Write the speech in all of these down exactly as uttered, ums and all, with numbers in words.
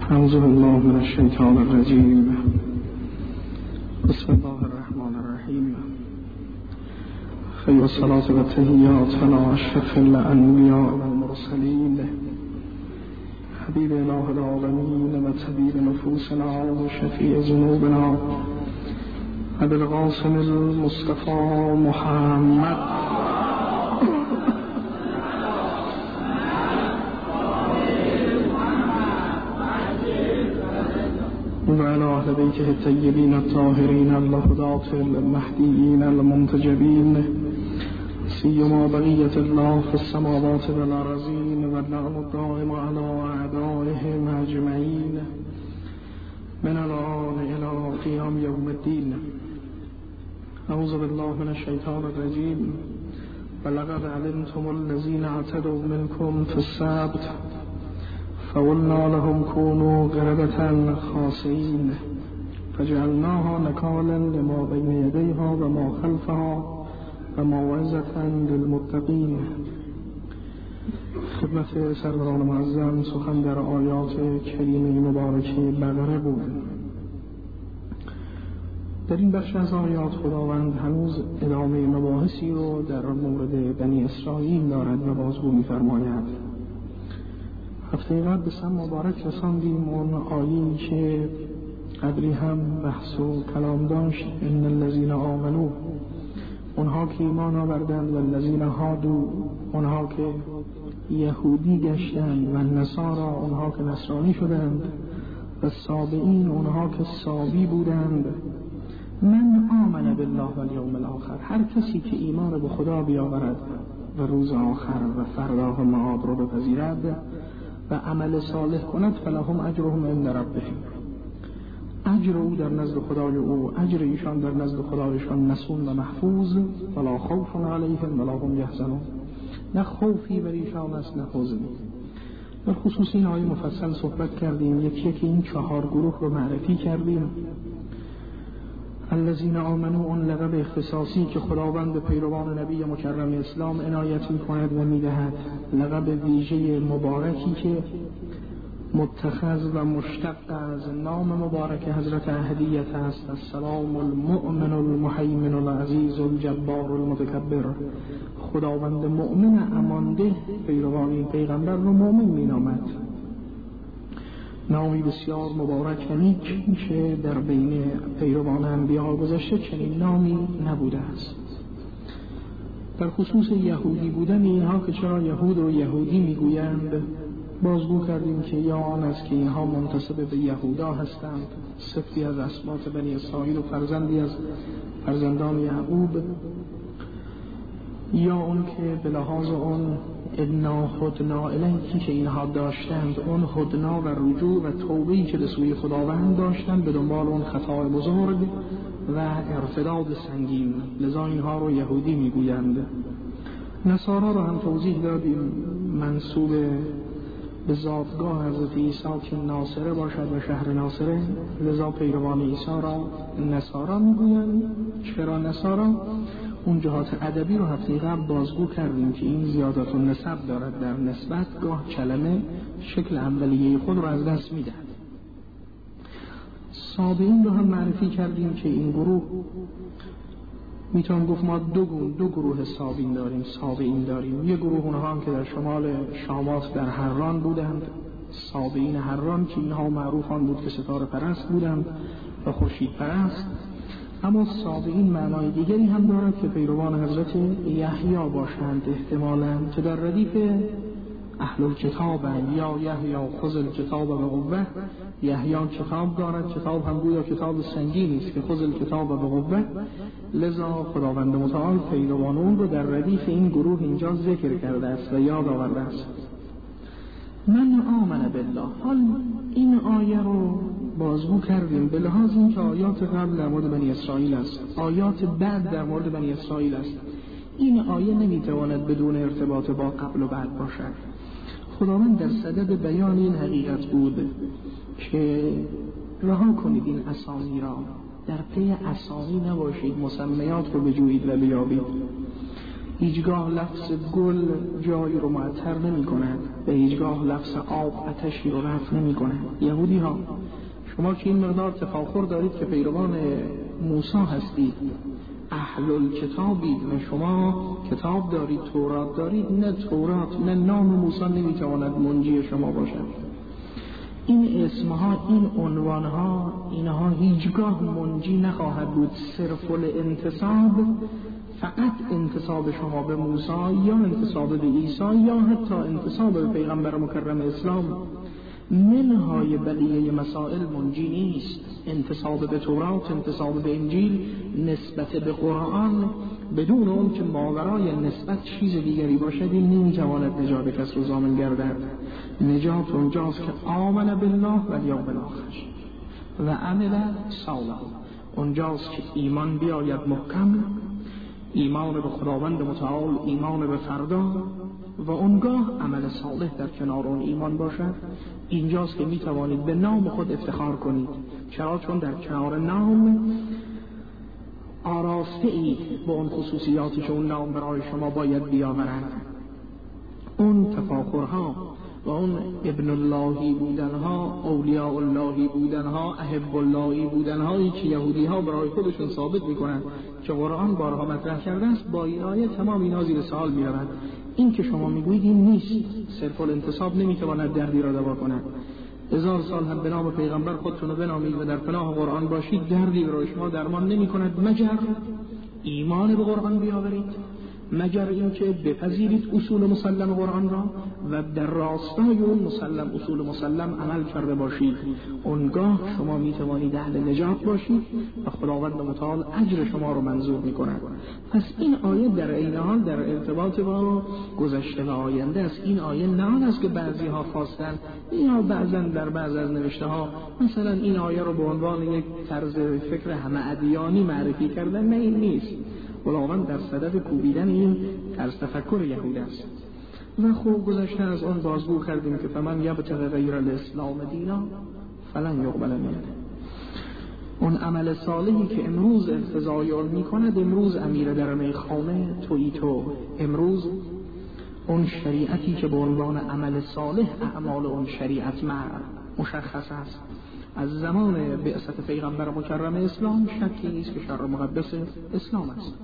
اعوذ بالله من الشیطان الرجیم. بسم الله الرحمن الرحیم. خیر الصلاة و التحیات علی اشرف الانبیاء و المرسلین حبیب اله العالمین و طبیب نفوسنا و شفیع ذنوبنا ابی القاسم المصطفى محمد و علی اهل بیته الطیبین الطاهرین الهداة المهدیین المنتجبین سیما بقیة الله في السماوات والارضین و النعم الدائم علی اعدائهم اجمعین من الان الى قیام یوم الدین. اعوذ بالله من الشیطان الرجیم. ولقد علمتم الذین اعتدوا منکم فی السبت فقلنا لهم كونوا قردة خاسئين فجعلناها نكالا لما بين يديها وما خلفها وموعظة للمتقين. خدمت سروران معظم سخن در آیات کریمه مبارکه بقره بود. در این بخش از آیات خداوند هنوز ادامه مباحثی رو در مورد بنی اسرائیل دارد و بازگو می‌فرماید. هفته قبل به سم مبارک رساندیم اون آیه‌ای که قبلی هم بحث و کلام داشت. ان الذین آمنوا، اونها که ایمان آوردند، و الذین هادوا، اونها که یهودی گشتند، و النصارا، اونها که نصرانی شدند، و السابئین، اونها که سابی بودند. من آمن بالله و الیوم الاخر، هر کسی که ایمان به خدا بیاورد و روز آخر و فردا معاد رو بپذیرد و عمل صالح کند، فلهم اجرهم عند ربهم، اجر او در نزد خدای او، اجر ایشان در نزد خدایشان مسئول و محفوظ. ولا خوف علیهم ولا هم یحزنون، نه خوفی بر ایشان است نه حزنی. در خصوص این آیه مفصل صحبت کردیم. یکی یکی این چهار گروه رو معرفی کردیم. الذین آمنوا، اون لقب اختصاصی که خداوند به پیروان نبی مکرم اسلام عنایت می‌کند و می‌دهد، لقب ویژه مبارکی که متخذ و مشتق از نام مبارک حضرت احدیت است. السلام المؤمن المهیمن العزیز الجبار المتکبر. خداوند مؤمن امانده پیروان این پیغمبر رو مؤمن می‌نامد. نامی بسیار مبارک و نیک که در بین پیروان انبیا گذشته چنین نامی نبوده است. در خصوص یهودی بودن اینها که چرا یهود رو یهودی میگویند بازگو کردیم که یا آن است که اینها منتسب به یهودا هستند، سبطی از اسباط بنی اسرائیل و فرزندی از فرزندان یعقوب، یا اون که به لحاظ اون انا هدنا الیکی که اینها داشتند، اون هدنا و رجوع و توبه‌ای که به سوی خداوند داشتند، به دنبال اون خطای بزرگ و ارتداد سنگین، لذا اینها رو یهودی میگویند. نصارا رو هم توضیح دادیم، منسوب به زادگاه حضرت عیسی که ناصره باشد و شهر ناصره، لذا پیروان عیسی را نصارا میگویند. چرا نصارا؟ اون جهات ادبی رو هفته قبل بازگو کردیم که این زیادت و نسب دارد، در نسبت گاه کلمه شکل اولیه خود رو از دست میدهد. سابئین رو هم معرفی کردیم که این گروه میتونم گفت ما دو گروه دو گروه سابئین داریم سابئین داریم یک گروه اونها هم که در شمال شامات در حران بودند، سابئین حران، که اینها معروفان بود که ستاره پرست بودند و خورشید پرست. اما سابئین معنای دیگری هم دارد که پیروان حضرت یحیی باشند احتمالاً، که در ردیف اهل الکتابند، یا یحیی خذ الکتاب به قوه. یحیی کتاب دارد، کتاب هم گویا کتاب سنگینی است که خذ الکتاب به قوه، لذا خداوند متعال پیروان اون رو در ردیف این گروه اینجا ذکر کرده است و یاد آورده است. من آمن بالله. حال این آیه رو بازگو کردیم به لحاظ این که آیات قبل در مورد بنی اسرائیل است، آیات بعد در مورد بنی اسرائیل است. این آیه نمیتواند بدون ارتباط با قبل و بعد باشد. خداوند در صدد بیان این حقیقت بود که رها کنید این اسامی را، در پی اسامی نباشید، مسمیات رو بجویید و بیابید. هیچگاه لفظ گل جایی رو معطر نمی کند و هیچگاه لفظ آب آتشی رو رفع نمی کند. یهودی ها، شما که این مقدار تفاخر دارید که پیروان موسی هستید، اهل الکتابید و شما کتاب دارید، تورات دارید، نه تورات نه نام موسی نمیتواند منجی شما باشد. این اسمها، این عنوانها، اینها هیچگاه منجی نخواهد بود. صرف الانتساب، فقط انتساب شما به موسی یا انتساب به عیسی یا حتی انتساب به پیغمبر مکرم اسلام منهای بقیه مسائل منجی نیست. انتساب به تورات، انتساب به انجیل، نسبت به قرآن بدون اون که ماورای نسبت چیز دیگری باشد، این نمیتواند نجات کس رو ضامن گردد. نجات اونجاست که آمن بالله و الیوم الاخر و عمل صالحا، اونجاست که ایمان بیاید محکم، ایمان به خداوند متعال، ایمان به فردا و اونگاه عمل صالح در کنار اون ایمان باشد. اینجاست که می توانید به نام خود افتخار کنید. چرا؟ چون در کنار نام آراسته اید با اون خصوصیاتی که اون نام برای شما باید بیاورد. اون تفاخرها و اون ابن اللهی بودنها، اولیاء اللهی بودنها، احب اللهی بودنهایی که یهودی ها برای خودشون ثابت میکنند که قرآن بارها مطرح کرده است، با این آیه تمام اینا زیر سوال میرود. این که شما میگویید این نیست، صرف الانتساب نمیتواند دردی را دوا کند. هزار سال هم به نام پیغمبر خودتون رو بنامید و در پناه قرآن باشید، دردی برای شما درمان نمی کند مگر ایمان به قرآن بیاورید، مگر اینکه بپذیرید اصول مسلم قرآن را و در راستای اون مسلم اصول مسلم عمل کرده باشید. اونگاه شما می توانید اهل نجات باشید و خداوند متعال اجر شما رو منظور می کند. پس این آیه در این حال در ارتباط با گذشته و آینده است. این آیه نه است که بعضی ها خواستن یا بعضا در بعض از نوشته ها مثلا این آیه رو به عنوان یک طرز فکر همه ادیانی معرفی کردن. نه، این نیست. خداوند در صدد کوبیدن این طرز تفکر یهود است. و خوب گذشته از آن بازگو کردیم که فمن یبتغی غیر الاسلام دینا فلن یقبل منه. اون عمل صالحی که امروز ارتضای می کند، امروز امیر در میخانه تویی تو، امروز اون شریعتی که به عنوان عمل صالح اعمال اون شریعت مشخص است از زمان بعثت پیغمبر مکرم اسلام، شکی نیست که شرع مقدس اسلام است.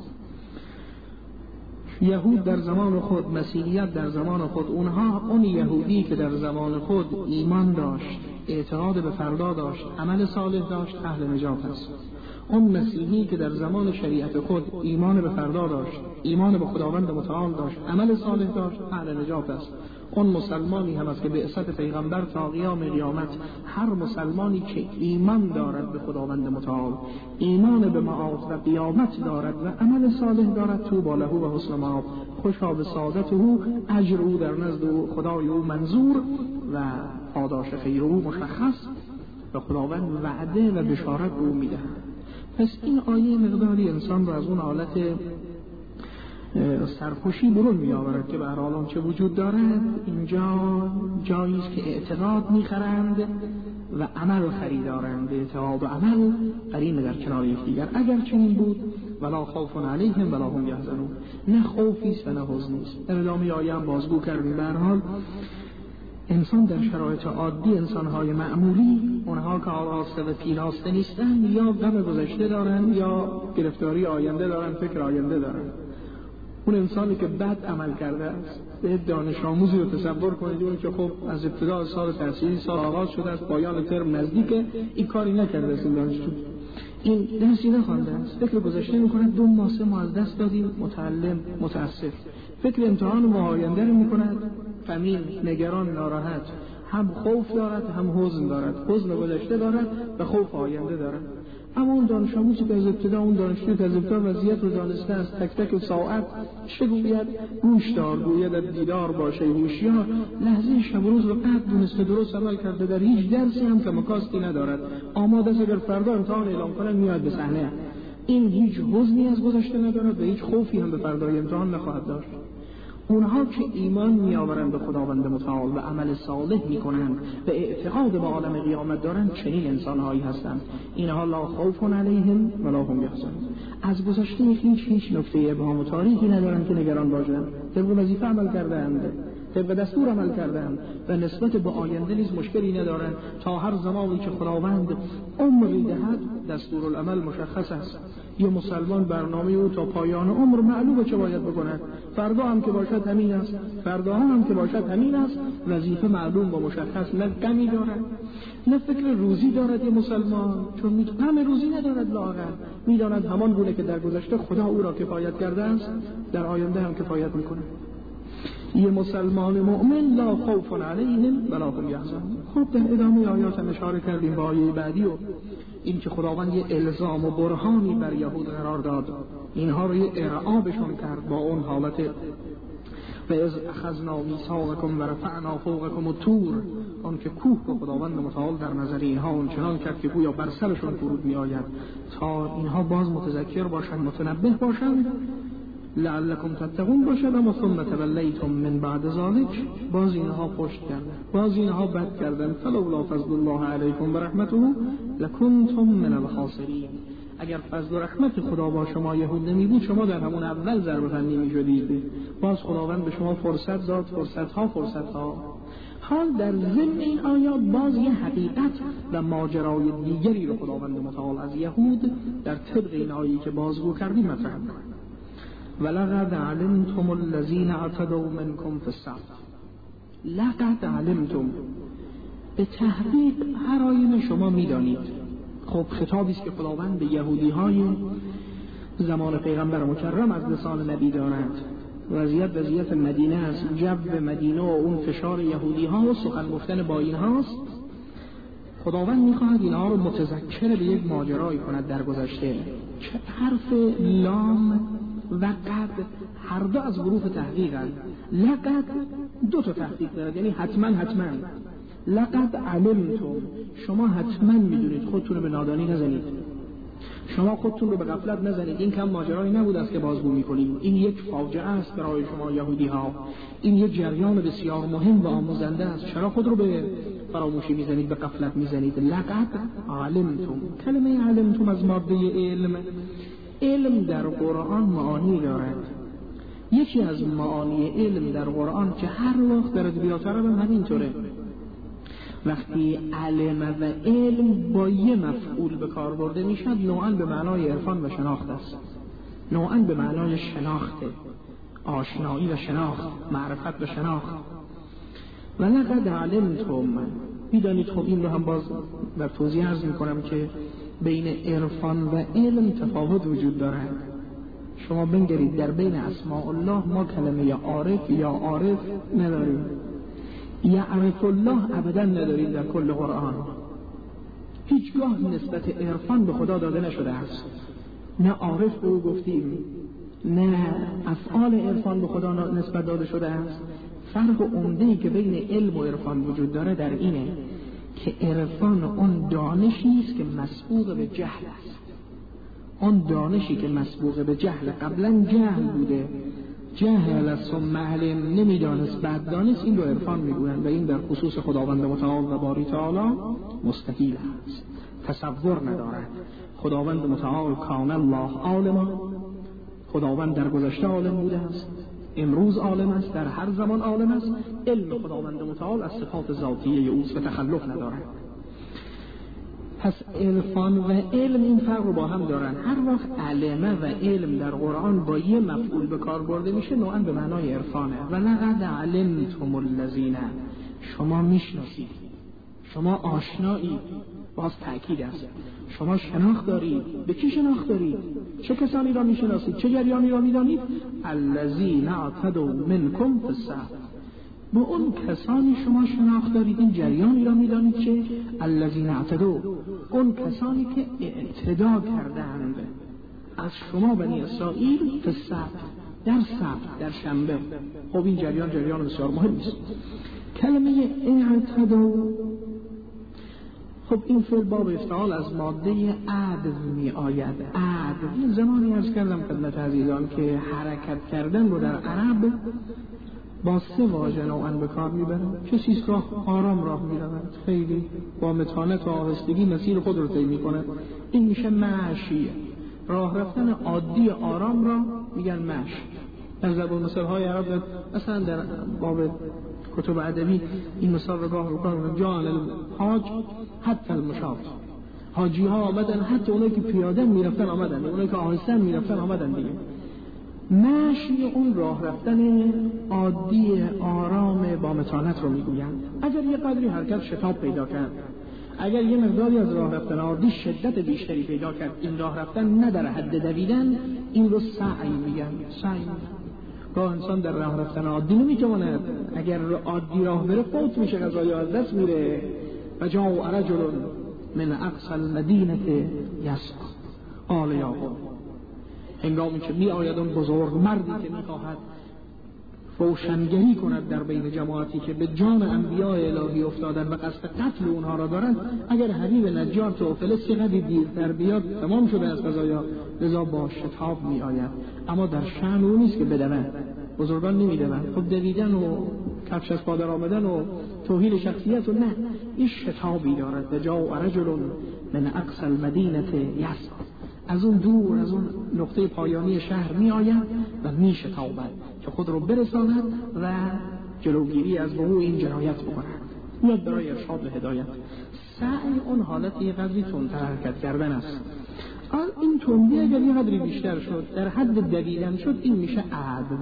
یهود در زمان خود، مسیحیت در زمان خود، اونها اون یهودی که در زمان خود ایمان داشت، اعتقاد به فردا داشت، عمل صالح داشت، اهل نجات است. اون مسیحی که در زمان شریعت خود ایمان به فردا داشت، ایمان به خداوند متعال داشت، عمل صالح داشت، اهل نجات است. اون مسلمانی هم است که به بعثت پیغمبر تا قیام قیامت هر مسلمانی که ایمان دارد به خداوند متعال، ایمان به معاد و قیامت دارد و عمل صالح دارد، تو با له و حسن مآب، خوشا به سعادت او، اجر او در نزد خدای او منظور و پاداش خیر او مشخص و خداوند وعده و بشارت او میده. پس این آیه مقداری انسان را از اون حالت سرخوشی برون می آورد که به هر حال چه وجود دارد. اینجا جایی است که اعتقاد میخرند و عمل خریدارند. اعتقاد و عمل قرین در کنار یکدیگر. اگر چنین بود ولا خوف علیهم ولا هم یحزنون، نه خوفی است و نه حزنی است. در ادامه آیه هم بازگو کردیم به هر حال انسان در شرایط عادی، انسان‌های معمولی، اونها که آراسته و پیراسته نیستن، یا غم گذشته دارن یا گرفتاری آینده دارن، فکر آینده دارن. اون انسانی که بد عمل کرده است، به دانش آموزی رو تصور کنید اون که خب از ابتدا سال تحصیلی سال آغاز شده است، پایان ترم نزدیکه، این کاری نکرده است، این دانشجو این درسی نخوانده است، فکر گذشته میکنه، دو ماه سه ماه از دست دادیم، متعلم متاسف، فکر امتحان و آینده رو میکند، غمگین، نگران، ناراحت، هم خوف دارد هم حزن دارد، حزن گذشته دارد و خوف آینده دارد. اما اون دانش آموزی که از ابتدا، اون دانشجوی که از ابتدا وضعیت رو دانسته است، تک تک ساعت چه گوید، گوش دار گوید دیدار باشه، هوشیار، لحظه شب روز رو قد دونسته، درست عمل کرده، در هیچ درسی هم که مکاستی ندارد، آماده است اگر فردا امتحان اعلام کنن میاد به صحنه. این هیچ حزنی از گذشته ندارد و هیچ خوفی هم به فردای امتحان نخواهد داشت. اونها که ایمان میآورند به خداوند متعال و عمل صالح میکنند و اعتقاد به عالم قیامت دارند، چنین انسانهایی هستند. اینها لا خوف علیهم ولا هم یحزنون. از گذشته هیچ هیچ نکته ابهام و تاریخی ندارن که نگران باشن، طبق وظیفه عمل کردند، طبق دستور عمل کردند و نسبت به آینده نیز مشکلی ندارند. تا هر زمانی که خداوند عمری دهد دستورالعمل مشخص است. یه مسلمان برنامه او تا پایان عمر معلومه چه باید بکنه، فردا هم که باشد همین است، فردا هم که باشد همین است. وظیفه معلوم و مشخص، نه غمی دارد نه فکر روزی دارد یه مسلمان، چون میتونم روزی ندارد، لااقل میداند همان گونه که در گذشته خدا او را کفایت کرده است در آینده هم کفایت میکنه. یه مسلمان مؤمن لا خوف علیهم ولا هم یحزنون. خب در ادامه آیات اشاره کردیم با آیه بعدی و این که خداوند یه الزام و برهانی بر یهود قرار داد، اینها رو یه ارعابشون کرد با اون حالت و از اخذنا میثاقکم و رفعنا فوقکم الطور، اون که کوه به خداوند متعال در نظر اینها اون چنان کرد که گویا بر سرشون فرود می آید تا اینها باز متذکر باشند، متنبه باشند، لعلکم تتقون باشد. اما ثم تولیتم من بعد ذلک، باز اینها پشت کردن، باز اینها بد کردن. فلولا فضل الله علیکم و رحمته لکنتم من الخاسرین. اگر فضل و رحمت خدا با شما یهود نمی بود شما در همون اول ضربه فنی می شدید. باز خداوند به شما فرصت داد، فرصت ها فرصت ها. حال در ضمن این آیات باز یه حقیقت و ماجرای دیگری رو خداوند متعال از یهود در طبق این آیه‌ای که بازگو کردیم مطرح می‌کنه. ولقد علمتم الذين اعتدوا منكم في السبت. لقد علمتم، به تحقیق هر آینه شما میدانید. خب خطابی است که خداوند به یهودی های زمان پیغمبر مکرم از لسان نبی دارد. وضعیت وضعیت مدینه است، جو مدینه و اون فشار یهودی ها و سخن گفتن با این هاست. خداوند میخواهد اینها رو متذکر به یک ماجرایی کند در گذشته. چه حرف لام و قد هر دو از حروف تحقیقند. لقد دو تا تحقیق دارد، یعنی حتما حتما. لقد علمتم، شما حتما میدونید، خودتون رو به نادانی نزنید، شما خودتون رو به غفلت نزنید. این کم ماجرایی نبود است که بازگو میکنید، این یک فاجعه است برای شما یهودی ها، این یک جریان بسیار مهم و آموزنده است. چرا خود رو به فراموشی میزنید، به غفلت میزنید؟ لقد علمتم، کلمه علمتم از ماده علم. علم در قرآن معانی دارد. یکی از معانی علم در قرآن که هر وقت در ادبیات عرب هم همینطوره، وقتی علم و علم با یه مفعول به کار برده میشد نوعاً به معنای عرفان و شناخت است، نوعاً به معنای شناخته، آشنایی و شناخت، معرفت و شناخت. و لقد علمتم، میدانید. خب این رو هم باز در توضیح عرض میکنم که بین عرفان و علم تفاوت وجود دارد. شما بنگرید در بین اسماء الله ما کلمه یا عارف یا عارف نداریم، یعرف الله ابدا نداریم در کل قرآن. هیچگاه نسبت عرفان به خدا داده نشده است، نه عارف به او گفتیم، نه افعال عرفان به خدا نسبت داده شده است. فرق عمده‌ای که بین علم و عرفان وجود داره در اینه که عرفان اون دانشی است که مسبوق به جهل است. اون دانشی که مسبوق به جهل، قبلا جهل بوده، جهل ثم علم، نمیدانست بعد دانست، این رو عرفان میگویند و این در خصوص خداوند متعال و باری تعالی مستحیل است، تصور ندارد. خداوند متعال کان الله عالما، خداوند در گذشته عالم بوده است، امروز عالم است، در هر زمان عالم است. علم خداوند متعال از صفات ذاتیه اوست و تخلف ندارد. پس عرفان و علم این فرق رو با هم دارن. هر وقت علمه و علم در قرآن با یه مفعول به کار برده میشه نوعاً به معنای عرفانه. و لقد علمتم الذین، شما میشناسید، شما آشنایی، باز تأکید است، شما شناخت دارید. به کی شناخت دارید؟ چه کسانی را میشناسید؟ چه جریانی را میدانید؟ الذین اعتدوا منکم فی السبت، با اون کسانی شما شناخت دارید، این جریانی را میدانید که الذین اعتدوا، اون کسانی که اعتدا کردند از شما بنی اسرائیل فی السبت، در سبت، در شنبه. خب این جریان جریان بسیار مهم است. کلمه اعتدا، خب این فعل باب افتعال از ماده عدل می آید. عدل، این زمانی عرض کردم خدمت عزیزان که حرکت کردن رو در عرب با سه واژه نوعاً به کار میبرند. کسی است راه آرام راه میرود، خیلی با متانت و آهستگی مسیر خود رو طی میکند، این میشه معشیه. راه رفتن عادی آرام را میگن مشی. در زبان مثالهای عرب مثلا در باب کتب ادبی این مثال رو گاه رو گاه جان الحاج حتی المشاة، حاجی ها آمدن، حتی اونایی که پیاده میرفتن آمدن، اونایی که آهسته میرفتن آمدن دیگه. مشی اون راه رفتن عادی آرام با متانت رو میگویند. اگر یه قدری حرکت شتاب پیدا کرد، اگر یه مقداری از راه رفتن عادی شدت بیشتری پیدا کرد، این راه رفتن نه در حد دویدن، این رو سعی میگن. سعی گاه انسان در راه رفتن عادی نمیتواند، اگر عادی راه بره فوت میشه، غذای از دست میره. و جاء رجل من اقصى المدینه یسعی قال یا قوم، هنگامی که می آید اون بزرگ مردی که میخواهد روشنگری کند در بین جماعتی که به جان انبیاء الهی افتادن و قصد قتل اونها را دارند، اگر حبیب نجار تو فلسطین قدی دیرتر بیاد تمام شده از قضایا، لذا با شتاب می آید. اما در شأن او نیست که بدوند، بزرگان نمی دوند. خب دویدن و کفش از پادر آمدن و توهین شخصیت و نه، این شتابی دارد. و جاء رجل من اقصى المدینه یسعی، از اون دور، از اون نقطه پایانی شهر می آید و می شتابد که خود رو برساند و جلوگیری از وقوع این جنایت بکند. میاد برای ارشاد به هدایت. سعی اون حالت یه قدری تندتر حرکت کردن است. این تندی اگر یه قدری بیشتر شد، در حد دویدن شد، این میشه عدو.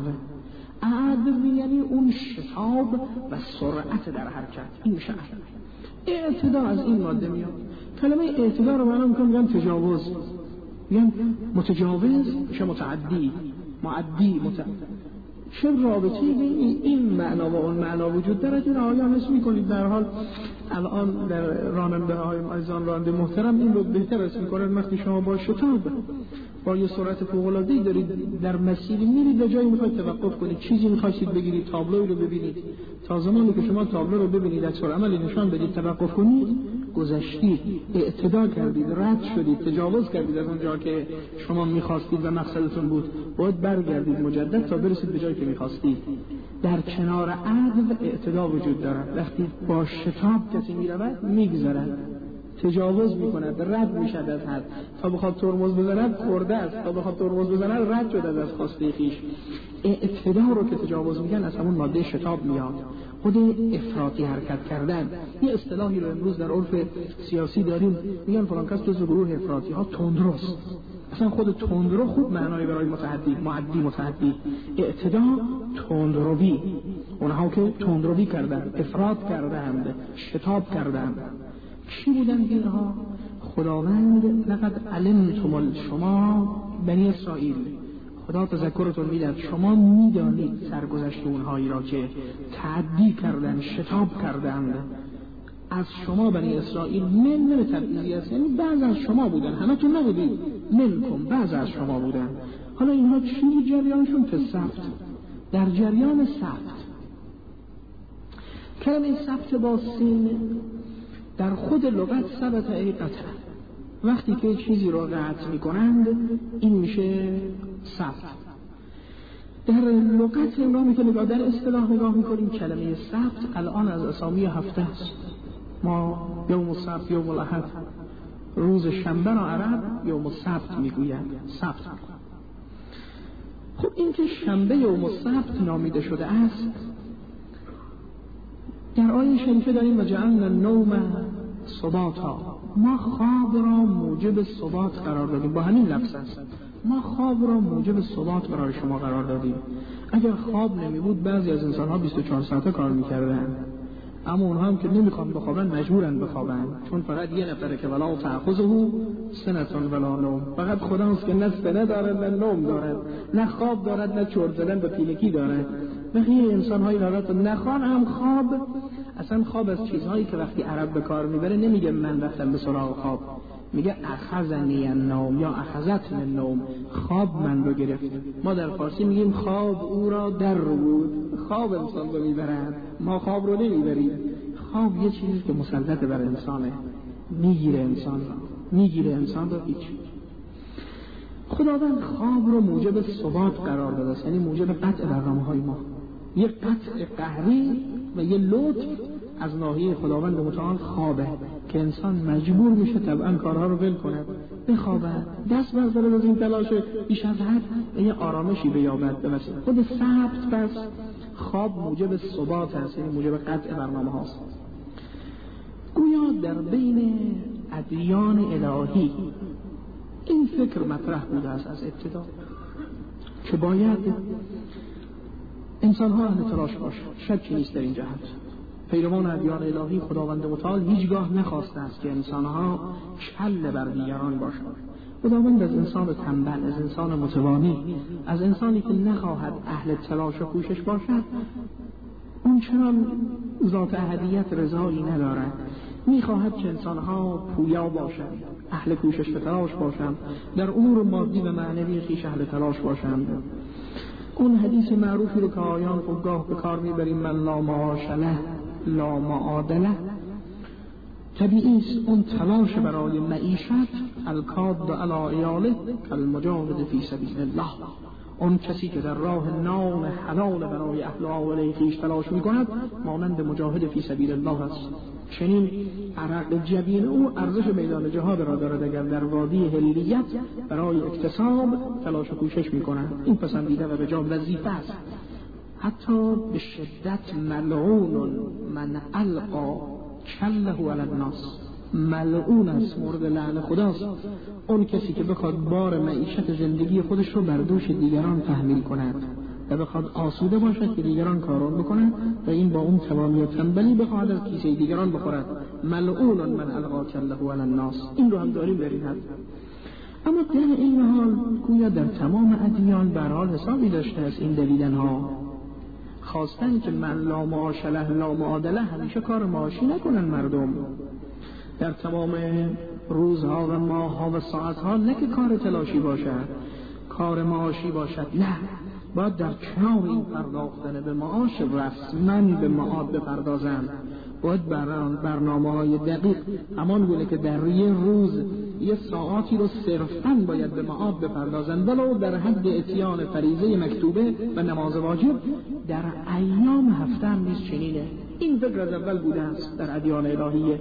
عدو یعنی اون شتاب و سرعت در حرکت، این میشه عدو. اعتداء از این ماده میاد. کلمه اعتداء رو معنا میکنم میگن تجاوز، میگن متجاوز میشه متعدی، معدی متعدی. چه رابطه بین این معنا و اون معنا وجود داره؟ این آیا حس میکنید در حال الان در راننده های عزیزان راننده محترم این رو بهتر حس میکنن وقتی شما با شتاب با یه سرعت فوق‌العاده‌ای دارید در مسیری میرید و جایی میخواید توقف کنید، چیزی میخواید بگیرید، تابلوی رو ببینید، تا زمانی که شما تابلو رو ببینید عکس‌العمل عملی نشان بدید توقف کنید، گذشتید، اعتدا کردید، رد شدید، تجاوز کردید از اون جا که شما میخواستید و مقصدتون بود. باید برگردید مجدد تا برسید به جایی که میخواستید. در کنار عدل اعتدا وجود دارد. وقتی با شتاب کسی میرود میگذرد، تجاوز میکند، رد میشد از حد، تا بخواد ترمز بزند خورده است، تا بخواد ترمز بزند رد شده از خواسته خویش. اعتدا رو که تجاوز میگن از همون ماده شتاب میاد، خود افراطی حرکت کردن. یه اصطلاحی رو امروز در عرف سیاسی داریم، میگن فلان کس جزو گروه افراطی ها تندروست. اصلا خود تندرو خوب معنای برای متعدی، معدی متعدی. اعتدا تندروی، اونها که تندروی کردن، افراط کردند، شتاب کردند. چی بودن اینها؟ خداوند لقد علمتم شما بنی اسرائیل، خدا تذکرتون میداد شما میدانید سرگذشت اونهایی را که تعدی کردن، شتاب کردند از شما بنی اسرائیل. من من تبعیضی است، یعنی بعض از شما بودن، همه تون نبودید، منکم بعض از شما بودن. حالا اینها چی بود جریانشون؟ که سبت، در جریان سبت. کلمه سبت با سین در خود لغت ثبت ای قطع، وقتی که چیزی رو قطع می کنند این میشه ثبت. در لغت نگاه میکنیم و در اصطلاح نگاه میکنیم کلمه ثبت الان از اسامی هفته است. ما یوم السبت، یوم الاحد، روز شنبه را عرب یوم السبت میگویند، سبت. خب این که شنبه یوم السبت نامیده شده است، در آیه شریفه داریم و جعلنا النوم سباتا، ما خواب را موجب ثبات قرار دادیم. با همین لفظ است، ما خواب را موجب ثبات برای شما قرار دادیم. اگر خواب نمی بود بعضی از انسان ها بیست و چهار ساعته کار میکردن، اما اونها هم که نمیخوان بخوابن مجبورن بخوابن، چون فقط یه نفره که ولا تأخذه سنة ولا نوم، فقط خداست که نه سنه دارد نه نوم دارد، نه خواب دارد نه چرت زدن به پیلکی دارد. بقیه انسان های دارد نخوان هم خواب. اصلا خواب از چیزهایی که وقتی عرب به کار میبره نمیگه من رفتم به سراغ خواب، میگه اخذنی النوم یا اخذتنی النوم، خواب من رو گرفت. ما در فارسی میگیم خواب او را در رو بود. خواب انسان رو میبرد، ما خواب رو نمیبریم. خواب یه چیزی که مسلط بر انسانه، میگیره انسان رو، میگیره انسان رو هیچ. خداوند خواب رو موجب ثبات قرار داده است، یعنی موجب قطع برنامه‌های ما، یه قطع قهری و یه لطف از ناحیه خداوند متعال خوابه که انسان مجبور میشه طبعا کارها رو ول کنه، بخوابه، دست برداره از این تلاش بیش از حد یه آرامشی بیابد. به مثل خود ثبت پس خواب موجب ثبات هست، یعنی موجب قطع برنامه هاست. گویا در بین ادیان الهی این فکر مطرح بوده است از ابتدا که باید انسان ها اهل تلاش باشند. شکی نیست در این جهت. پیروان ادیان الهی خداوند متعال هیچگاه نخواسته است که انسان ها کل بر دیگران باشند. خداوند از انسان تنبل، از انسان متوانی، از انسانی که نخواهد اهل تلاش و کوشش باشد، اون چنان ذات احدیت رضایی ندارد. میخواهد که انسانها پویا باشند، اهل کوشش و تلاش باشند، در امور مادی و معنوی خویش اهل تلاش باشند. اون حدیث معروفی رو که آیان خودگاه به کار میبریم، من لا معاش له لا معاد له، طبیعی است اون تلاش برای معیشت الکاد علی عیاله کالمجاهد فی سبیل الله. اون کسی که در راه نام حلال برای اهل و عائله خویش تلاش میکند مانند مجاهد فی سبیل الله است. چنین عرق جبین او ارزش میدان جهاد را دارد اگر در وادی هلیت برای اکتساب تلاش و کوشش میکنند. این پسندیده و به جا وظیفه است. حتی به شدت ملعون من القا کله علی الناس، ملعون است، مورد لعن خداست اون کسی که بخواد بار معیشت زندگی خودش رو بر دوش دیگران تحمیل کند و بخواد آسوده باشد که دیگران کارون بکنند و این با اون توامی و تنبلی بخواد از کیسه دیگران بخورد. ملعون من القا کله علی الناس، این رو هم داریم در این حد. اما در این حال گویا در تمام ادیان به هر حال حسابی داشته است این دویدن ها، خواستن که من لا معاش له لا معاد له همیشه کار معاشی نکنن مردم در تمام روزها و ماهها و ساعتها، نه که کار تلاشی باشد، کار معاشی باشد، نه، باید در کنار این پرداختن به معاش رسما به معاد بپردازند. باید برنامه های دقیق همان گونه که در یه روز یه ساعاتی رو صرفاً باید به معاد بپردازند، ولو در حد اتیان فریضه مکتوبه و نماز واجب، در ایام هفته هم نیست چنینه. این فکر از اول بوده است در ادیان الهیه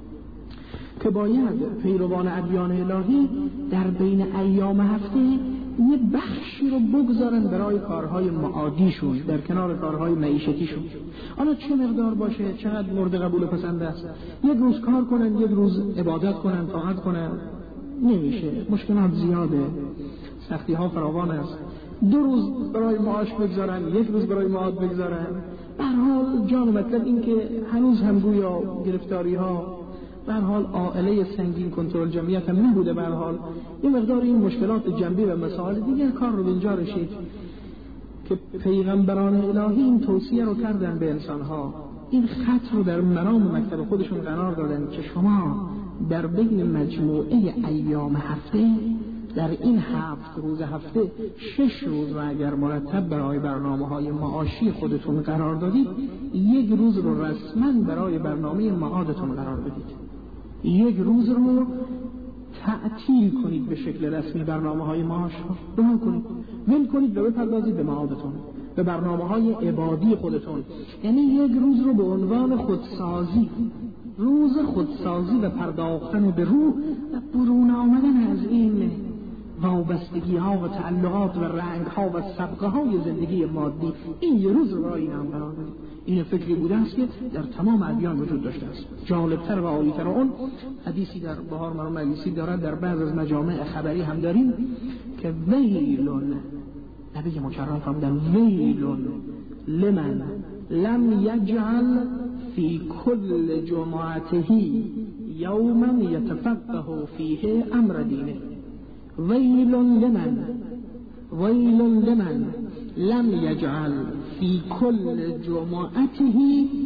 که باید پیروان ادیان الهی در بین ایام هفته یه بخشی رو بگذارن برای کارهای معادیشون در کنار کارهای معیشتیشون. حالا چه مقدار باشه، چقدر مورد قبول پسند است، یک روز کار کنن، یک روز عبادت کنن، طاعت کنن، نمیشه، مشکلات زیاده، سختی ها فراوان است. دو روز برای معاش بگذارن، یک روز برای معاد بگذارن. به هر حال جان مطلب این که هنوز هم گویا گرفتاری ها، به هر حال عائله سنگین کنترل جمعیت هم نبوده، به هر حال یه مقدار این مشکلات جنبی و مسائل دیگر کار رو به اینجا رسید که پیغمبران الهی این توصیه رو کردن به انسانها، این خط رو در مرام مکتب خودشون قرار دادن که شما در بین مجموعه ایام هفته، در این هفت روز هفته، شش روز و اگر مرتب برای برنامه های معاشی خودتون قرار دادید، یک روز رو رسما برای برنامه معادتون قرار بدید. یک روز رو تعطیل کنید به شکل رسمی برنامه های معاش رو رها کنید، ول کنید و بپردازید به معادتون، به برنامه های عبادی خودتون. یعنی یک روز رو به عنوان خودسازی، روز خودسازی و پرداختن به روح و برون آمدن از این وابستگی ها و تعلقات و رنگ ها و سبقه های زندگی مادی، این یه روز رو برای این هم قرار بدید. این فکری بوده است که در تمام ادیان وجود داشته است. جالبتر و عالیتر اون حدیثی در بهار مرحوم مجلسی دارد، در بعض از مجامع خبری هم داریم که ویلون، نبی مکرم فرمودن ویلون لمن لم یجعل فی کل جمعته یوما یتفقه فیه امر دینه. ویل لمن ویل لمن لم یجعل فی کل جمعته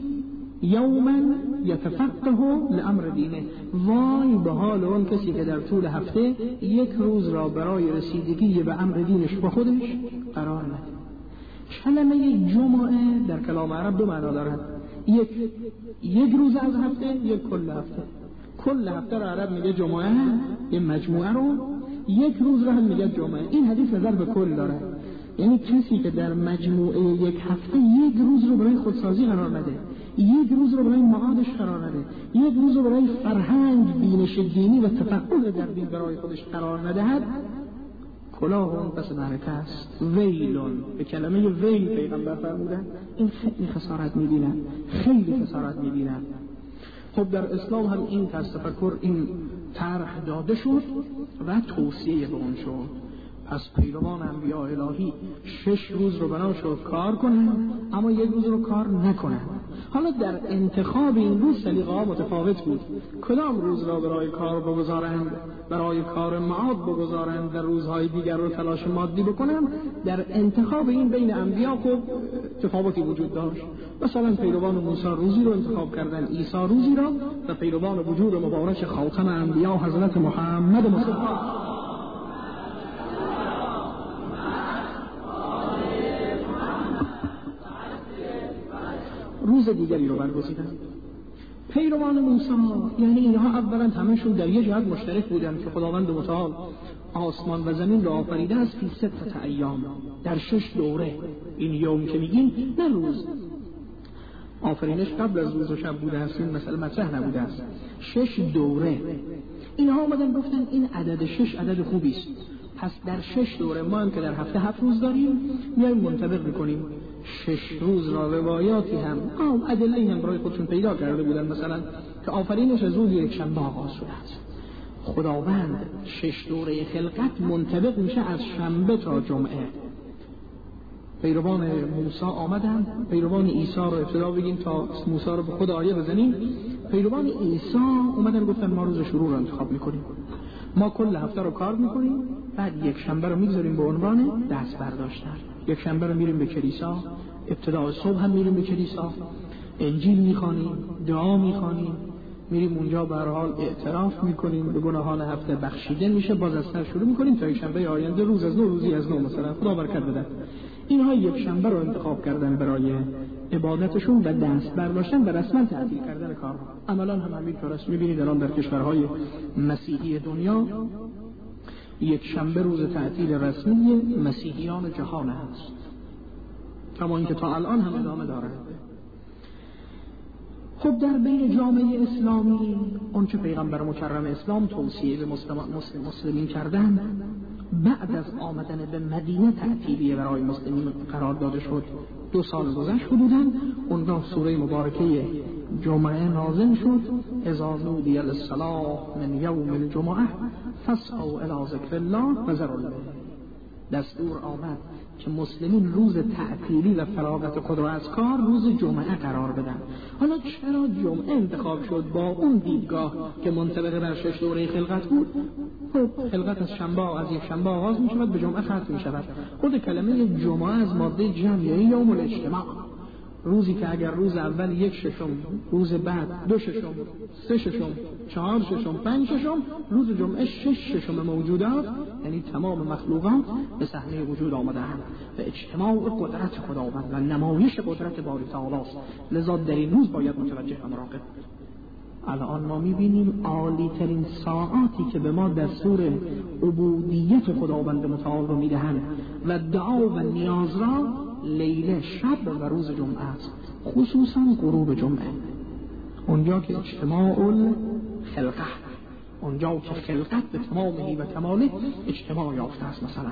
یوما یتفقه لامر دینه. وای به حال اون کسی که در طول هفته یک روز را برای رسیدگی به امر دینش با خودش قرار نده. کلمه جمعه در کلام عرب دو معنا دارد، یک یک روز از هفته، یک کل هفته. کل هفته را عرب میگه جمعه، یه مجموعه رو، یک روز را هم میگه جمعه. این حدیث نظر به کل داره، یعنی کسی که در مجموعه یک هفته یک روز رو برای خودسازی قرار نده، یک روز رو برای معادش قرار نده، یک روز رو برای فرهنگ، بینش دینی و تفکر در دین برای خودش قرار ندهد، کلاه اون پس معرکه است. ویلون، به کلمه ویل پیغمبر فرمودن این خیلی خسارت می‌بینن، خیلی خسارت می‌بینن. خب در اسلام هم این طرز تفکر، این طرح داده شد و توصیه به اون شد. پس پیروان انبیاء الهی شش روز رو بنا شد کار کنن، اما یک روز رو کار نکنن. حالا در انتخاب این روز سلیقه ها متفاوت بود. کدام روز را برای کار بگذارند، برای کار معاد بگذارند، در روزهای دیگر رو تلاش مادی بکنند. در انتخاب این بین انبیا خب تفاوتی وجود داشت. مثلا پیروان موسی روزی رو انتخاب کردن، عیسی روزی را، و پیروان وجود مبارک خاتم انبیا حضرت محمد مصطفی روز دیگری رو برگزیدن. پیروان موسی یعنی اینها اولا همشون در یک جهت مشترک بودن که خداوند متعال آسمان و زمین را آفریده است فی ستة ایام، در شش دوره. این یوم که میگین نه روز، آفرینش قبل از روز و شب بوده است، این مسئله مطرح نبوده است. شش دوره. اینها آمدن گفتن این عدد شش عدد خوبی است، پس در شش دوره، ما هم که در هفته هفت روز داریم میایم منطبق میکنیم شش روز را. روایاتی هم آم ادله هم برای خودشون پیدا کرده بودن، مثلا که آفرینش از روز یک شنبه آغاز شده است. خداوند شش دوره خلقت منطبق میشه از شنبه تا جمعه. پیروان موسی آمدن، پیروان عیسی رو ابتدا بگیم تا موسی رو به خود آیه بزنیم. پیروان عیسی اومدن گفتن ما روز شروع رو انتخاب میکنیم، ما کل هفته رو کار میکنیم، بعد یک شنبه رو میگذاریم به عنوان دست برداشتن. یک شنبه رو میریم به کلیسا، ابتدا صبح هم میریم به کلیسا، انجیل میخوانیم، دعا میخوانیم، میریم اونجا به هر حال اعتراف میکنیم به گناهان هفته، بخشیده میشه، باز از سر شروع میکنیم تا یک شنبه آینده روز از نو، روزی از نو، مثلا خدا برکت بده. اینها یک شنبه رو انتخاب کردن برای عبادتشون و دست برداشتن و رسما تعطیل کردن کار. عملا هم همینطور است. میبینید الان در کشورهای مسیحی دنیا یک شنبه روز تعطیل رسمی مسیحیان جهان است، کما اینکه تا الان هم ادامه داره. خب در بین جامعه اسلامی اون که پیغمبر مکرم اسلام توصیه به مسلم مسلمین کردن، بعد از آمدن به مدینه تعطیلی برای مسلمین قرار داده شد. دو سال گذشت حدوداً، اونجا سوره مبارکه جمعه نازل شد. اذا نودی للصلاة من یوم الجمعه فاسعوا الی ذکر الله و ذروا البیع. دستور آمد که مسلمین روز تعطیلی و فراغت خود را از کار روز جمعه قرار بدن. حالا چرا جمعه انتخاب شد با اون دیدگاه که منطبق بر شش دوره خلقت بود؟ خب خلقت از شنبه از یک شنبه آغاز می شود به جمعه ختم می شود. خود کلمه جمعه از ماده جمع یعنی یوم الاجتماع، روزی که اگر روز اول یک ششم، روز بعد دو ششم، سه ششم، چهار ششم، پنج ششم، روز جمعه شش ششم موجودات، یعنی تمام مخلوقات به صحنه وجود آمده‌اند و اجتماع قدرت خداوند و نمایش قدرت باری تعالی است. لذا در این روز باید متوجه و مراقب. الان ما می‌بینیم عالی ترین ساعاتی که به ما دستور عبودیت خداوند متعال رو می‌دهند و دعا و نیاز را لیل، شب و روز جمعه است، خصوصا غروب جمعه، اونجا که اجتماع الخلقه، اونجا که خلقت به تمامه و کماله اجتماع یافته است. مثلا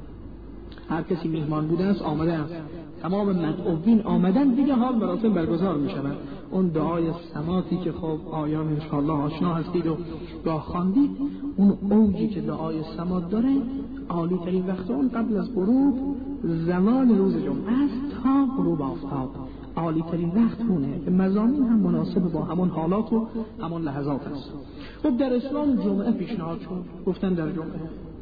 هر کسی میهمان بوده است آمده است، تمام مدعوین آمدن، دیگه حال مراسم برگزار می شود. اون دعای سماتی که خب آیان انشاءالله آشنا هستید و گاه خواندید، اون اوجی که دعای سمات داره عالی ترین وقت اون قبل از غروب زمان روز جمعه است تا غروب آفتاب. عالی ترین وقت اونه که مضامین هم مناسب با همون حالات و همون لحظات است. خب در اسلام جمعه پیشنهاد شد، گفتن در جمعه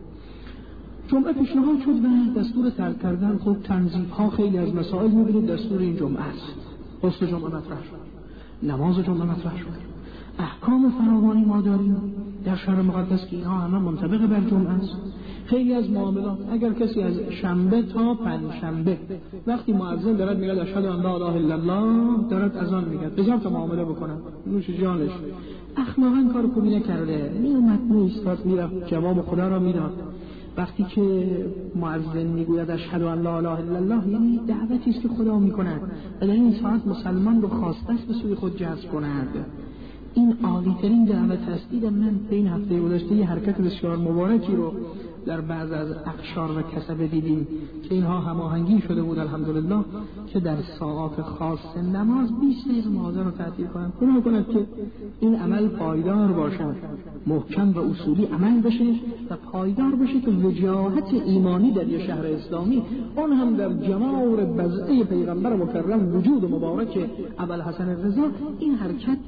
جمعه پیشنهاد شد و دستور ترک کردن. خب تنظیم ها خیلی از مسائل میبینید دستور این جمعه است. غسل جمعه مطرح شد، نماز جمعه مطرح شد، احکام فراوانی ما داریم در شهر مقدس که اینها همه منطبق بر جمعه است. خیلی از معاملات اگر کسی از شنبه تا پنجشنبه وقتی مؤذن دارد میگه اشهد ان لا اله الا الله، دارد اذان میگه، بذار تا معامله بکنم، نوش جانش، اخلاقا کار خوبی نکرده، میومد میایستاد میرفت جواب خدا را میداد. وقتی که مؤذن میگوید اشهد ان لا اله الا الله، یعنی دعوتی است که خدا میکند و در این ساعت مسلمان رو خواسته است به سوی خود جذب کند. این عالی ترین دعوت است. دیدم من به این هفته گذشته یه حرکت بسیار مبارکی رو در بعض از اقشار و کسبه دیدیم که اینها هماهنگی شده بود الحمدلله که در ساعات خاص نماز بیست دقیقه مواظب رو تعطیل کنند. خدا کند که این عمل پایدار باشد، محکم و اصولی عمل بشه و پایدار بشه که وجاهت ایمانی در یه شهر اسلامی، اون هم در جمار بضعه پیغمبر مکرم وجود مبارک ابوالحسن رضا، این حرکت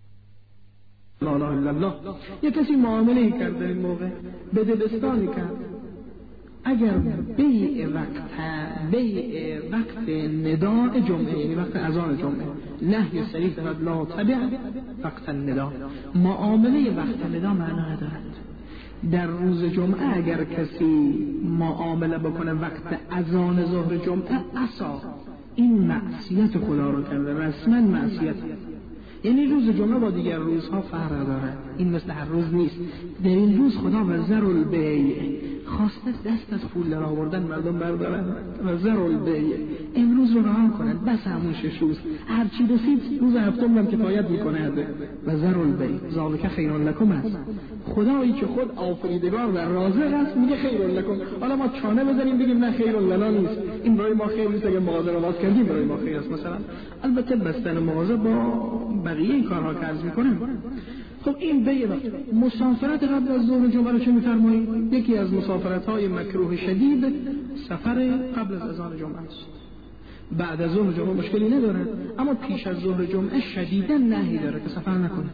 لا اله الا الله. یه کسی معامله کرد در این موقع به دبستانی کرد، اگر بیع وقت بیع وقت نداء جمعه، یعنی وقت اذان جمعه، نهی صریح دارد لا تبع وقت النداء، معامله وقت نداء معنا ندارد. در روز جمعه اگر کسی معامله بکنه وقت اذان ظهر جمعه، عصا این معصیت خدا رو کرده، رسما معصیت. یعنی روز جمعه با دیگر روزها فرق داره، این مثل هر روز نیست. در این روز خدا و ذر البیع خواسته دست از پول در آوردن مردم بردارن و ذر البیع، امروز رو رها کنند، بس همون شش روز، هر چی رسید روز هفتم هم کفایت میکند. و ذر البیع ذالک خیر لکم است. خدایی که خود آفریدگار و رازق است میگه خیر لکم. حالا ما چانه بزنیم بگیم نه خیر لنا نیست، این برای ما خیر نیست، اگه مغازه رو باز کردیم برای ما خیر است مثلا. البته بستن مغازه با بقیه این کارها که عرض میکنم. خب این بیع وقت مسافرت قبل از ظهر جمعه رو چه میفرمایید؟ یکی از مسافرت های مکروه شدید سفر قبل از اذان جمعه است. بعد از ظهر جمعه مشکلی نداره، اما پیش از ظهر جمعه شدیداً نهی داره که سفر نکنید.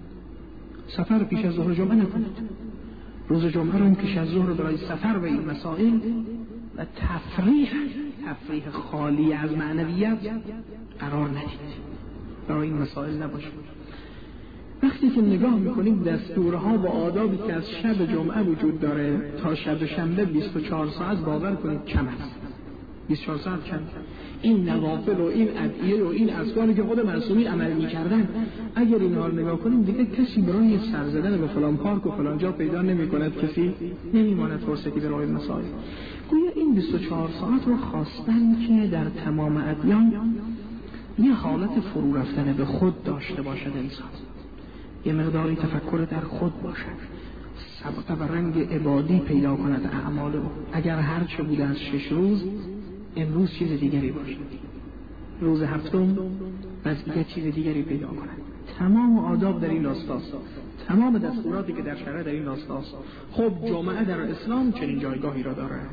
سفر پیش از ظهر جمعه نکنید. روز جمعه رو پیش از ظهر برای سفر و این مسائل و تفریح تفریح خالی از معنویت قرار ندید. برای این مسائل نباشید. وقتی که نگاه میکنیم دستورها و آدابی که از شب جمعه وجود داره تا شب شنبه بیست و چهار ساعت باور کنید کم است. بیست و چهار ساعت کم. این نوافل و این ادعیه و این اذکاری که خود معصومین عمل میکردن، اگر اینها رو نگاه کنیم دیگه کسی برای سر زدن به فلان پارک و فلان جا پیدا نمیکند، کسی نمیماند فرصتی برای مسائل. گویا این بیست و چهار ساعت رو خواستن که در تمام ادیان یه حالت فرو رفتن به خود داشته باشد انسان، یه مقداری تفکر در خود باشد، سبقه و رنگ عبادی پیدا کند اعمال او. اگر هر چه بوده از شش روز امروز چیز دیگری باشد، روز هفتم وضعیت چیز دیگری پیدا کند. تمام آداب در این راستاست، تمام دستوراتی که در شرع در این راستاست. خب جمعه در اسلام چنین جایگاهی را داره.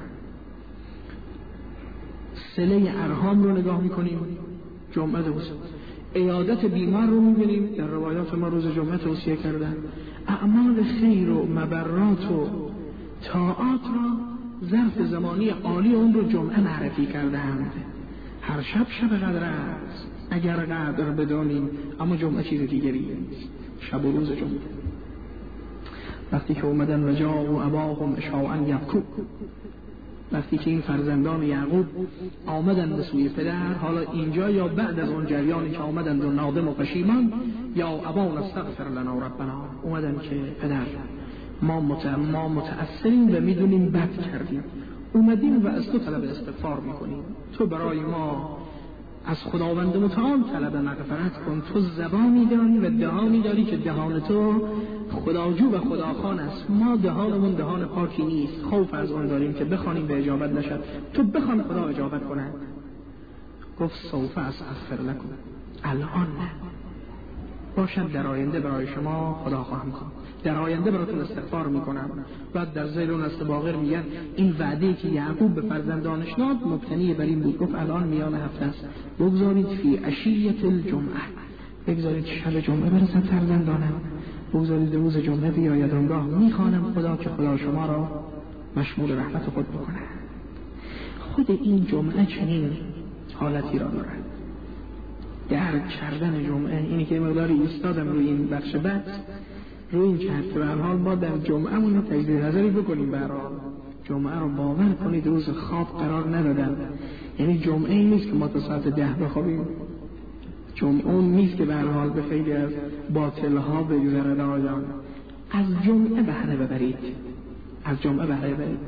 صله ارحام رو نگاه میکنیم، جمعه دوست. عیادت بیمار رو می‌بینیم در روایات ما روز جمعه توصیه کردن. اعمال خیر و مبرات و طاعات را ظرف زمانی عالی اون رو جمعه معرفی کردند. هر شب شب قدر است اگر قدر بدانیم، اما جمعه چیز دیگری نیست. شب و روز جمعه وقتی که اومدن و جا و اباهم اشاعا یبکو، وقتی که این فرزندان یعقوب آمدن به سوی پدر، حالا اینجا یا بعد از اون جریانی که آمدن و نادم و پشیمان، یا ابانا استغفر لنا ربنا، اومدن که پدر ما, مت... ما متأثریم و میدونیم بد کردیم، اومدیم و از تو طلب استغفار میکنیم، تو برای ما از خداوند متعال طلب مغفرت کن. تو زبانی داری و دهانی داری که دهان تو خداجو و خداخوان است، ما دهانمون دهان پاکی نیست، خوف از اون داریم که بخوانیم به اجابت نشد، تو بخوان خدا اجابت کنه. گفت سوف استغفر لکم، الان نه، باشد در آینده برای شما خدا خواهم کنم، در آینده براتون استغفار میکنم. بعد در ذیل اون استباغر میگن این وعده‌ای که یعقوب به فرزندانش داد مبتنی بر این بود، گفت الان میان هفته است، بگذارید فی عشیة الجمعه، بگذارید شب جمعه برسد فرزندانم، بگذارید روز جمعه بیاید اونگاه میخوانم خدا که خدا شما را مشمول رحمت خود بکنه. خود این جمعه چنین حالتی را داره. درک کردن جمعه اینی که مقداری ایستادم روی این بخش بعد روی این چهت به هر حال ما در جمعه مون تجدید نظری بکنیم. برای جمعه رو باور کنید روز خواب قرار ندادن، یعنی جمعه این نیست که ما تا ساعت ده بخوابیم، جمعه اون نیست که به هر حال به خیلی از باطلها بگذرد. آجان از جمعه بهره ببرید، از جمعه بهره ببرید.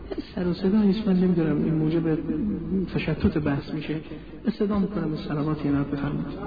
سر و صدایی است، من نمیدونم این موجب تشتت بحث میشه. استدعا میکنم به صلوات اینا بفرمایید.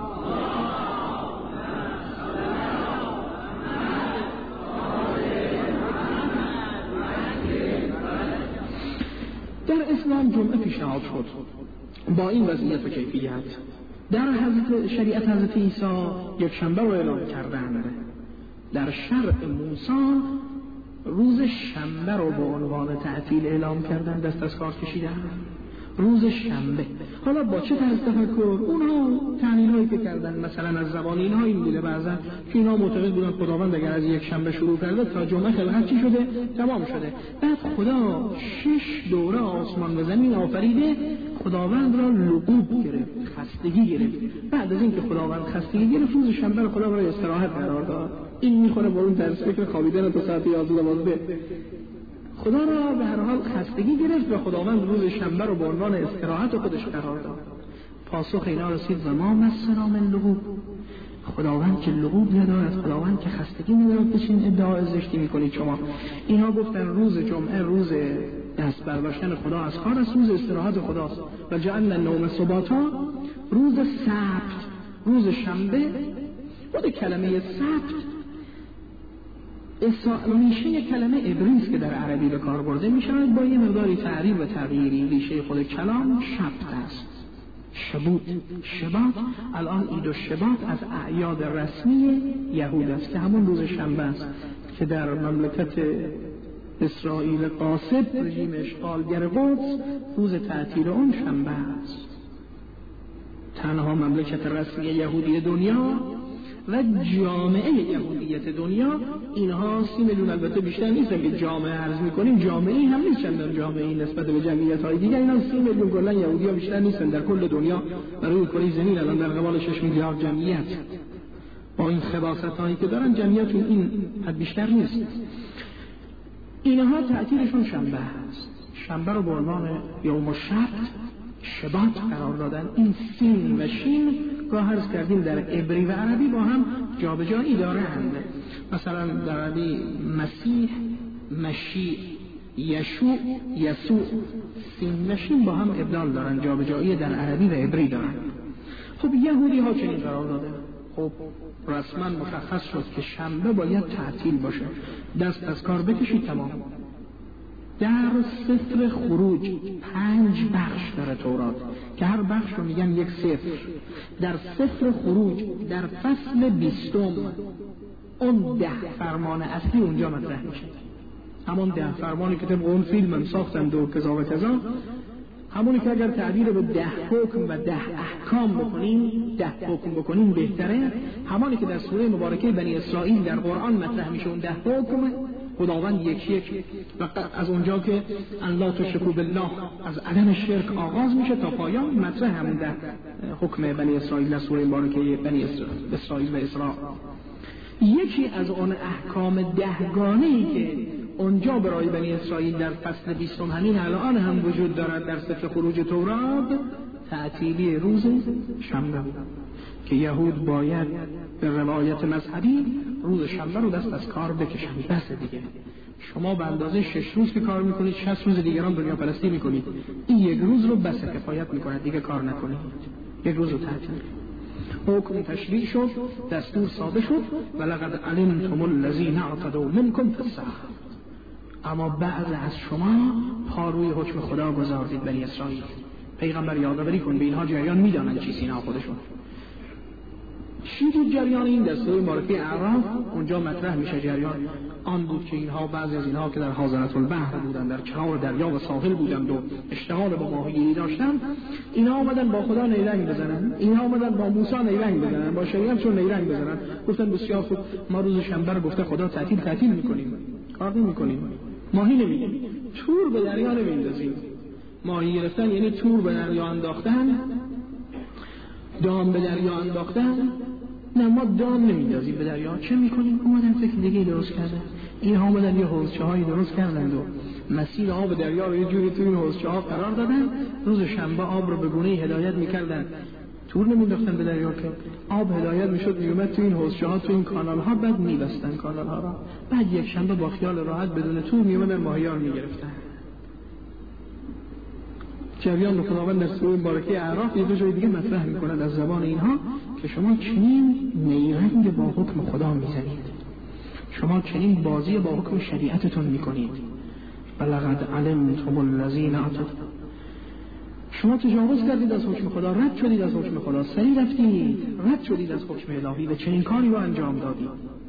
در اسلام جمعه پیشنهاد شد با این وضعیت و کیفیت. در حضرت شریعت حضرت عیسی یک شنبه رو اعلام کردند. در شرع موسی روز شنبه رو به عنوان تعطیل اعلام کردن، دست از کار کشیدن روز شنبه. حالا با چه طرز تفکر؟ اونها تعلیل هایی که کردن مثلا از زبان اینها این بوده بعضا که اینها معتقد بودن خداوند اگر از یک شنبه شروع کرده تا جمعه خلقت چی شده؟ تمام شده. بعد خدا شش دوره آسمان و زمین آفریده، خداوند را لغوب گرفت، خستگی گرفت. بعد از اینکه خداوند خستگی گرفت روز شنبه رو خدا برای استراحت قرار داد. این میخوره با اون درس فکر خوابیدن تا ساعت یازده دوازده. خدا را به هر حال خستگی گرفت و خداوند روز شنبه رو به عنوان استراحت خودش قرار داد. پاسخ اینا رسید و ما مسنا من لغوب. خداوند که لغوب ندارد، خداوند که خستگی ندارد، بچین ادعای زشتی میکنید شما. اینا گفتن روز جمعه روز دست برداشتن خدا از کار است، روز استراحت خداست. و جعلنا النوم سباتا، روز سبت، روز شنبه. خود کلمه سبت میشه کلمه عبری که در عربی به کار برده میشه، با یه مقداری تعریف و تغییری. ریشه خود کلام شبت است، شبوت، شبات. الان عید و شبات از اعیاد رسمی یهود است که همون روز شنبه است که در مملکت اسرائیل قاصد رژیم اشغالگر قدس روز تعطیل اون شنبه است. تنها مملکت رسمی یهودی دنیا و جامعه یهودیت دنیا، اینها سی میلیون البته بیشتر نیستن که جامعه عرض میکنیم، جامعه هم نیست چندان جامعه نسبت به جمعیت های دیگه. اینا سی میلیون کلا یهودی ها بیشتر نیستن در کل دنیا. برای کره زمین الان در قبال شش میلیارد جمعیت، با این خباثت هایی که دارن جمعیتشون این حد بیشتر نیست. اینها تعطیلشون شنبه است. شنبه رو به عنوان یوم السبت، شبات قرار دادن. این سین و شین گاه عرض کردیم در عبری و عربی با هم جابجایی دارند. مثلا در عربی مسیح، مشیع، یشوع، یسوع، سین و شین با هم ابدال دارن، جابجایی در عربی و عبری دارن. خب یهودی ها چنین قرار دادن. خب رسما مشخص شد که شنبه باید تعطیل باشه، دست از کار بکشید تمام. در سفر خروج پنج بخش داره تورات که هر بخش رو میگن یک سفر. در سفر خروج در فصل بیستم اون ده فرمان اصلی اونجا مطرح میشه. همون ده فرمانی که طبق اون فیلم هم ساختند و کذا و کذا، همونی که اگر تعبیر به ده حکم و ده احکام بکنیم، ده حکم بکنیم بهتره. همانی که در سوره مبارکه بنی اسرائیل در قرآن مطرح میشه اون ده حکم. خداوند یک یک و از اونجا که ان لا تشرکوا بالله، از عدم شرک آغاز میشه تا پایان مطرح همون ده حکم بنی اسرائیل در سوره مبارکه بنی اسرائیل و اسراء. یکی از اون احکام دهگانه‌ای که اونجا برای بنی اسرائیل در فصل بیستم همین الان هم وجود دارد در سفر خروج تورات، تعطیلی روز شنبه که یهود باید به روایت مذهبی روز شنبه رو دست از کار بکشند. بس دیگه شما به اندازه شش روز که کار میکنید شصت روز دیگران دنیا پرستی میکنید، این یک روز رو بس کفایت میکنه، دیگه کار نکنید، یک روز رو تعطیل. حکم تشریع شد، دستور صادر شد و لقد علمتم الذین اعتدوا منکم فی السبت. اما بعض از شما پا روی حکم خدا گذاردید بنی اسرائیل. پیغمبر یادآوری کن به اینها، جریان میدانن چی سینا خودشون. چی بود جریان این؟ دستور مبارکه اعراف اونجا مطرح میشه. جریان آن بود که اینها، بعضی از اینها که در حاضرة البحر بودن، در کنار دریا و ساحل بودند و اشتغال به ماهیگیری داشتن، اینها آمدن با خدا نیرنگ بزنن، اینها آمدن با موسی نیرنگ بزنن، با شریعتشون نیرنگ بزنن. گفتن بسیار خوب، ما روز شنبه رو گفته خدا تعطیل تعطیل میکنیم، کار نمیکنیم، ماهی نمیگیریم، تور به دریا نمیندازیم. ماهی گرفتن یعنی تور به دریا انداختن، دام به دریا انداختن. نه ما دام نمیندازیم به دریا. چه میکنیم؟ اومدن فکر دیگه درست کردن. این ها اومدن یه حوضچه هایی درست کردند و مسیر آب دریا رو یه جوری توی این حوضچه ها قرار دادن. روز شنبه آب رو به گونه‌ای هدایت میکردن، تور نمینداختن به دریا که آب هدایت میشد میومد توی این حوضچه ها، توی این کانال ها، بعد میبستن کانال ها را. بعد یک شنبه با خیال راحت بدون تور میومدن ماهیار میگرفتن. جریان رو خداوند در سوره مبارکه اعراف یه جای دیگه مطرح می‌کند از زبان اینها که شما چنین نیرنگ با حکم خدا میزنید، شما چنین بازی با حکم شریعتتون میکنید. ولقد علمتم الذین اعتدوا، شما تجاوز کردید از حکم خدا، رد شدید از حکم خدا، سری رفتید، رد شدید از حکم الهی و چنین کاری رو انجام دادید.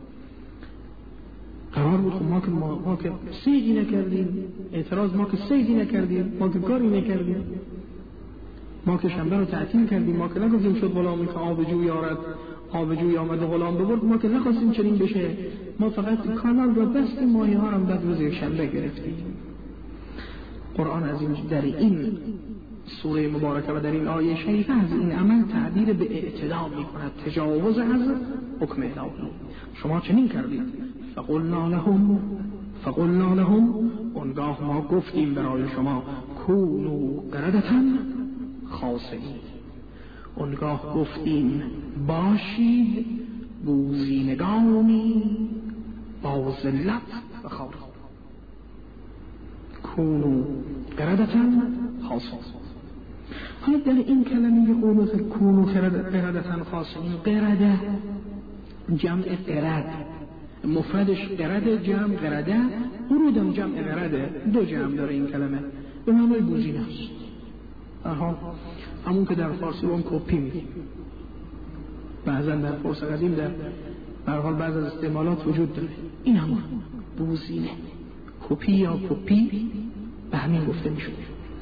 قرار بود خب ما که ما, ما که سیدی نکردیم، اعتراض ما که سیدی نکردیم، ما که کاری نکردیم، ما که شنبه رو تعطیل کردیم، ما که نگفتیم شد غلامی که آب جوی آرد، آب جوی آمد و غلام ببرد، ما که نخواستیم چنین بشه، ما فقط کانال رو بستیم، ماهی ها هم بعد روز یک شنبه گرفتیم. قرآن از این در این سوره مبارکه و در این آیه شریفه از این عمل تعبیر به اعتدام می کند، تجاوز از حکم الهی. شما چنین کردید. فقلنا لهم فقلنا لهم اونگاه ما گفتیم برای شما کونوا قردة خاسئین، اونگاه گفتیم باشید بوزینگانی با ذلت و خوار. کونوا قردة خاسئین. حالا در این کلمه قولو کونوا قردة خاسئین، قرده جمع قرد، مفردش قرده، جمع قرده، قرودم جمع قرده، دو جمع داره این کلمه، به معنای بوزینه است. آها، همون که در فارسی اون کپی میگیم، بعضا در فارسی قدیم در برحال بعض از استعمالات وجود داره، این همون بوزینه، کپی یا کپی به همین گفته میشود.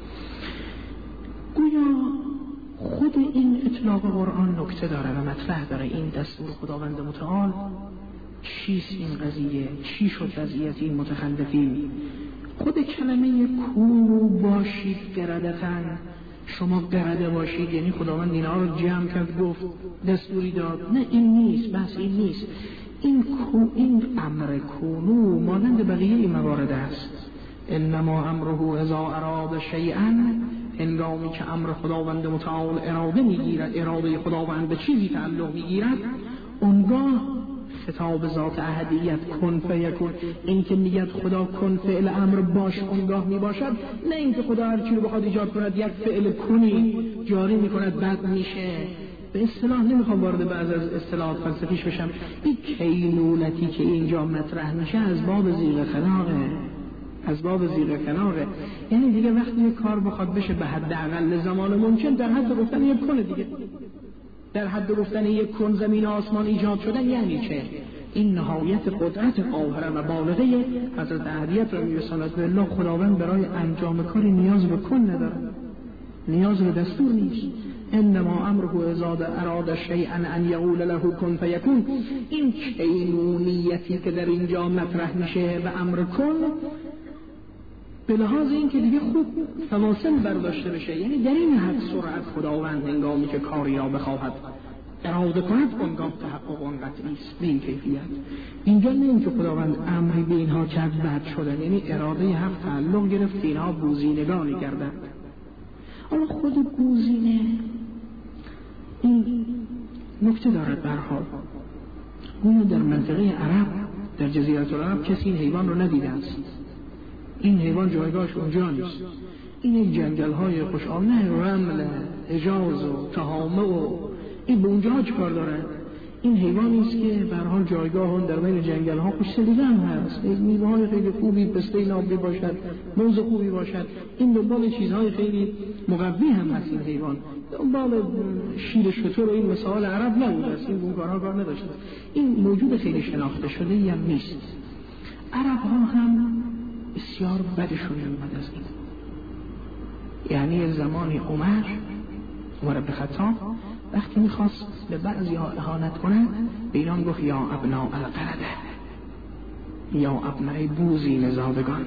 گویا خود این اطلاق قرآن نکته داره و مطرح داره. این دستور خداوند متعال چیست این قضیه؟ چی شد وضعیت این متخلفین؟ خود کلمه کونوا باشید قردتن، شما قرده باشید، یعنی خداوند اینها رو جمع کرد گفت دستوری داد؟ نه، این نیست، بس این نیست. این کو این امر کونو مانند بقیه این موارد است. انما امره اذا اراد شیئا، هنگامی که امر خداوند متعال اراده میگیرد، اراده خداوند به چیزی تعلق میگیرد، اونگاه خطاب ذات احدیت کن فیکون، این که میگه خدا کن فعل امر باش اونگاه میباشد، نه اینکه خدا هر چی رو بخواد ایجاد کند یک فعل کنی جاری میکند بعد میشه. به اصطلاح نمیخوام وارد بعض از اصطلاحات فلسفیش بشم، این کینونتی که اینجا مطرح میشه از باب زیغ خلاقه، از باب زیغ خلاقه، یعنی دیگه وقتی یک کار بخواد بشه به حد اقل زمان ممکن، در حد گفتن یک کنه دیگه، در حد گفتن یک کن زمین و آسمان ایجاد شدن یعنی چه؟ این نهایت قدرت قاهره و بالغه حضرت احدیت را میرساند به الله. خداوند برای انجام کاری نیاز به کن نداره، نیاز به دستور نیست. انما امره اذا اراد شیئا ان یقول له کن فیکون. این کینونیتی که در اینجا مطرح میشه به امر کن، به لحاظ این که دیگه خوب فواصل برداشته بشه، یعنی در این حد سرعت خداوند هنگامی که کاری را بخواهد اراده کند اونگاه تحقق اون قطعی است به این کیفیت. اینجا نه اینکه خداوند امری به اینها کرد بعد شدن، یعنی اراده حق تعلق گرفت اینها بوزینگانی کردند. حالا خود بوزینه این نکته دارد. به هر حال اون در منطقه عرب، در جزیره العرب کسی این حیوان رو ندیده است. این حیوان جایگاهش اونجا نیست. این جنگل های خوشآمنه رمل حجاز و تهامه و این به اونجا چه کار داره؟ این حیوانی است که به هر حال جایگاه اون در بین جنگل ها خوش‌سلیقه هم هست، میوه های خیلی خوبی، پسته نابی باشد، موز خوبی باشد، این دنبال چیزهای خیلی مقوی هم هست. این حیوان دنبال شیر شتر و این مسائل عرب نبود است، این اون کارها کار نداشت. این موجود خیلی شناخته شده ای هم نیست. عرب ها هم بسیار بدشون میومد از این، یعنی زمانی عمر عمر بن خطاب وقتی میخواست به بعضی ها اهانت کنه به اینا گفت یا ابناء القرده، یا ابناء بوزینه زادگان،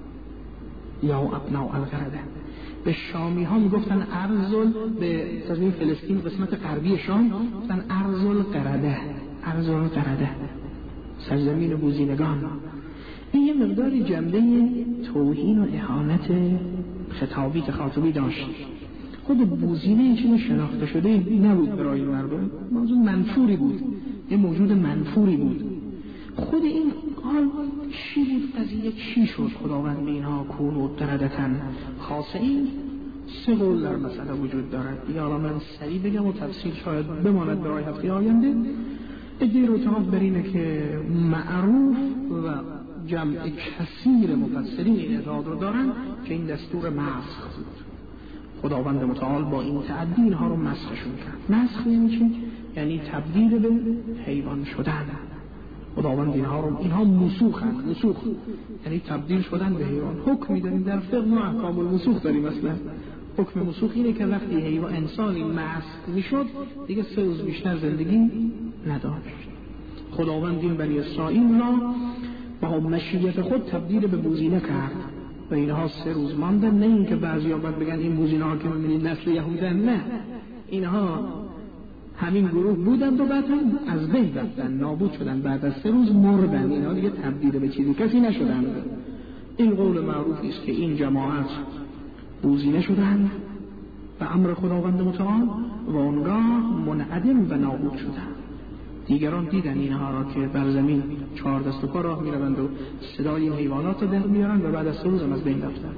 یا ابناء القرده. به شامی ها میگفتن ارذل، به سرزمین فلسطین قسمت غربی شام گفتن ارذل قرده، ارذل قرده، سرزمین بوزینگان. این یه مقداری جنبه توهین و اهانت خطابی تخاطبی داشت. خود بوزینه این چیز شناخته شده نبود برای مردم، موضوع منفوری بود، یه موجود منفوری بود. خود این حال چی بود؟ قضیه چی شد؟ خداوند به اینها کونوا قردة خاسئین سه قول در مسئله وجود دارد. دیگه حالا من سریع بگم و تفصیل شاید بماند برای هفته آینده. ادعای رو اتحاد بر اینه که معروف و جمع کثیر مفسرین این اتحاد رو دارن که این دستور مسخ بود. خداوند متعال با این تعدی اینها رو مسخشون کرد. مسخ یعنی چی؟ یعنی تبدیل به حیوان شدن. خداوند اینها رو اینها مسوخن. مسوخ یعنی تبدیل شدن به حیوان. حکم می‌داریم در فقه ما احکام المسوخ داریم. مثلا حکم مسوخ اینه که وقتی حیوان انسانی مسخ میشد دیگه سه روز بیشتر زندگی نداشت. خداوند این بنی اسرائیل را با مشیت خود تبدیل به بوزینه کرد و اینها سه روز ماندن. نه اینکه بعضیا باید بگن این بوزینه ها که می‌بینید نسل یهودن، نه، اینها همین گروه بودند و بعد هم از بین رفتن، نابود شدن، بعد از سه روز مردن. اینها دیگه تبدیل به چیزی کسی نشدند. این قول معروفی است که این جماعت بوزینه شدند و امر خداوند متعال و اونگاه منعدم و نابود شدند. دیگران دیدن اینها را که بر زمین چهار دست و پا راه میروند و صدای حیوانات رو در میارند و بعد از سه روز هم از بین رفتن.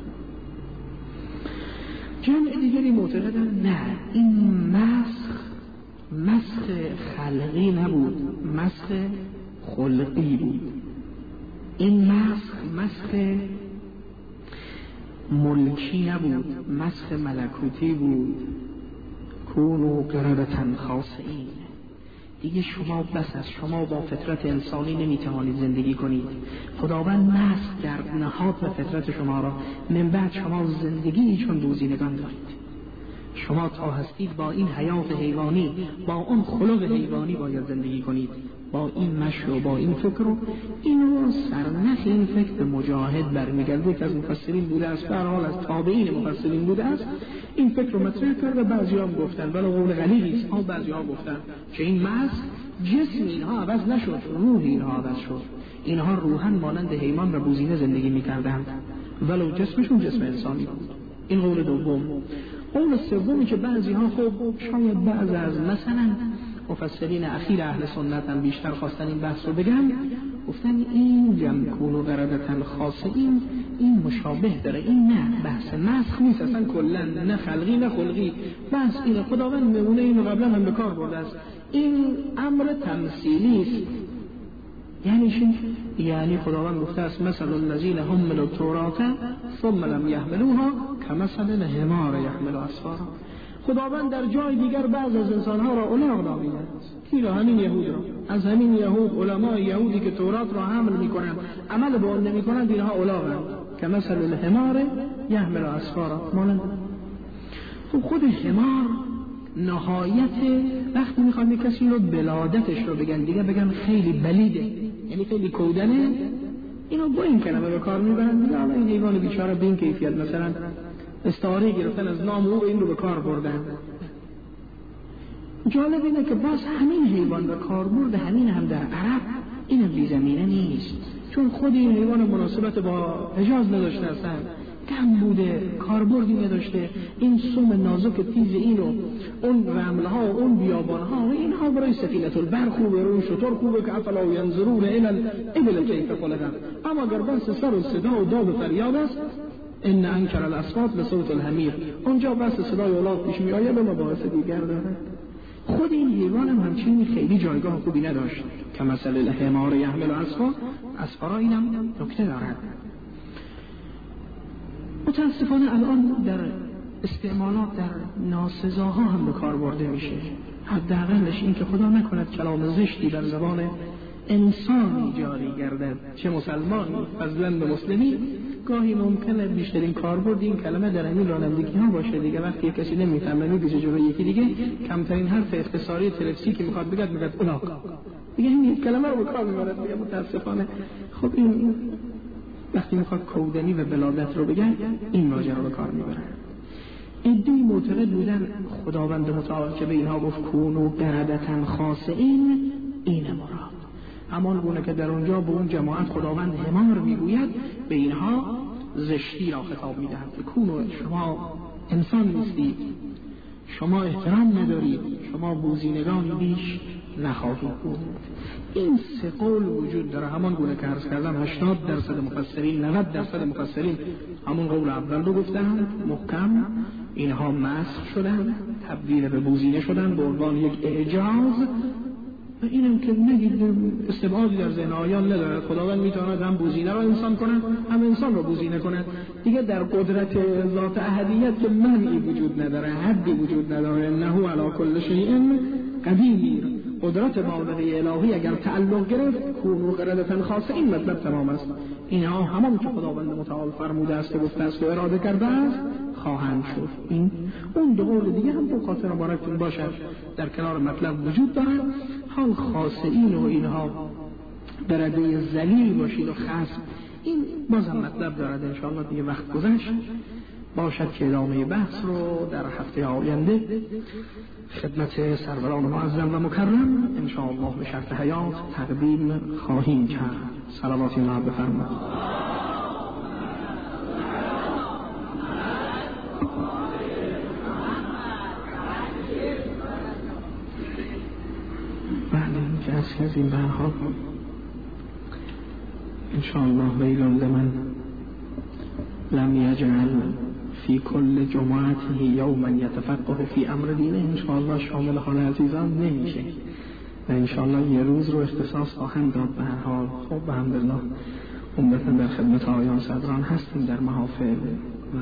جمع دیگری معتقدن نه، این مسخ مسخ خلقی نبود، مسخ خلقی بود. این مسخ مسخ ملکی نبود، مسخ ملکوتی بود. کونوا قردة خاسئین. دیگه شما بس از شما با فطرت انسانی نمیتوانید زندگی کنید. خداوند مسخ کرد نهاد و فطرت شما را. من بعد شما زندگی چون بوزینگان دارید. شما تا هستید با این حیات حیوانی، با اون خلق حیوانی باید زندگی کنید، با این مشی و با این فکر. و این رو سرنخ این فکر به مجاهد برمیگرده که از مفسرین بوده است، به هر حال از تابعین مفسرین بوده است. این فکر رو مطرح کرده. بعضی‌ها گفتن ولی قول غلیظی است، ها بعضی‌ها گفتن که این مسخ جسم اینها عوض نشد، روح اینها عوض شد. اینها روحاً مانند حیوان و بوزینه زندگی می‌کردند ولو جسمشون جسم انسانی بود. این قول دوم. قول سومی که بعضی ها خب شاید بعض از مثلا مفسرین اخیر اهل سنت هم بیشتر خواستن این بحث رو بگن، گفتن این جمع کونوا قردة خاسئین این مشابه داره. این نه بحث مسخ نیست اصلا کلا، نه خلقی نه خلقی. بحث اینه خداوند نمونه اینو قبلا هم به کار برده است. این امر تمثیلی است. یعنی چی؟ یعنی خداوند گفته است مثل الذین حملوا التوراة ثم لم یحملوها کمثل الحمار یحمل اسفارا. خداوند در جای دیگر بعض از انسانها را الاغ نامیده است. کی را؟ همین یهود را. از همین یهود علمای یهودی که تورات را حمل میکنند عمل به آن نمیکنند اینها الاغند. کمثل الحمار یحمل اسفارا. مانند خود حمار نهایت وقتی میخواد کسی رو بلادتش رو بگن دیگه بگن خیلی بلیده، یعنی خیلی کودنه، اینو با این کلمه به کار میبرن دیگه. حالا این حیوان بیچاره به این کیفیت مثلا استعاره گرفتن از نام او این رو به کار بردن. جالب اینه که باز همین حیوان به کار برده همین هم در عرب این بی زمینه نیست، چون خود این حیوان مناسبت با حجاز نداشته اصلا، کم بوده، کاربردی نداشته. این سم نازک تیز اینو اون رملها و اون بیابانها و اینها برای سفینه البر خوبه، روی شطور خوبه که افلا ینظرون الی الابل کیف خلقت. اما اگر بس سر و صدا و داد و فریاد است، ان انکر الاصوات لصوت الحمیر، اونجا بس صدای اولاد پیش می آید و مباحث دیگر داره. خود این حیوان هم همچنین خیلی جایگاه خوبی نداشت که مثل الحمار یحمل اسفار. اسفارا اینم نکته دارد. متاسفانه الان در استعمالات در ناسزاها هم به کار برده میشه. حداقلش این که خدا نکند کلام زشتی در زبان انسانی جاری گردد، چه مسلمانی فضلاً به مسلمی. گاهی ممکنه بیشترین کاربرد این کلمه در همین رانندگی ها باشه دیگه. وقتی کسی نمیفهمه میگه جلوی یکی دیگه، کمترین حرف اختصاری تلفظی که میخواد بگه میگه اولاک دیگه، این کلمه رو به کار میبره دیگه. متاسفانه خب این وقتی میخواد کودنی و بلادت رو بگن این ماجرا رو به کار میبرن. عده‌ای معتقد بودن خداوند متعال که به اینها گفت کونوا قردة خاسئین این مراد. همان گونه که در اونجا به اون جماعت خداوند حمار میگوید، به اینها زشتی را خطاب میدهد. کونوا شما انسان نیستید، شما احترام ندارید، شما بوزینگان بیش نخواهید بود. این سه قول وجود داره. همان گونه که عرض کردم هشتاد درصد مفسرین، نود درصد مفسرین همون قول اول رو گفتند محکم اینها مسخ شدن، تبدیل به بوزینه شدن به عنوان یک اعجاز. و اینم که نگید استبعادی در ذهن آیان نداره. خداوند میتواند هم بوزینه را انسان کند هم انسان را بوزینه کند. دیگه در قدرت ذات احدیت که منعی وجود نداره، حدی وجود نداره. انه علی کل شیء قدیر. قدرت بالغه الهی اگر تعلق گرفت، کونوا قردة خاصه، این مطلب تمام است. اینها همان که خداوند متعال فرموده است و گفته است و اراده کرده است خواهند شد. این اون دو قول دیگه هم به خاطر مبارکتون باشد در کنار مطلب وجود دارد. حال خاصین و اینها برده ذلیل باشید و خصم، این بازم مطلب دارد. انشاءالله دیگه وقت گذشت، باشد که ادامه بحث رو در هفته آینده خدمت سروران معظم و مکرم انشاءالله به شرط حیات تقدیم خواهیم کرد. صلوات الله بفرمایید. که اصل از این برها انشاءالله ویل لمن لم یجعل فی کل جمعته یوما یتفقه فی امر دینه، انشاءالله شامل حال عزیزان نمیشه و انشاءالله یه روز رو اختصاص خواهند داد به هر حال. خب به الحمدلله عمدتاً در خدمت آیان صدران هستیم در محافل و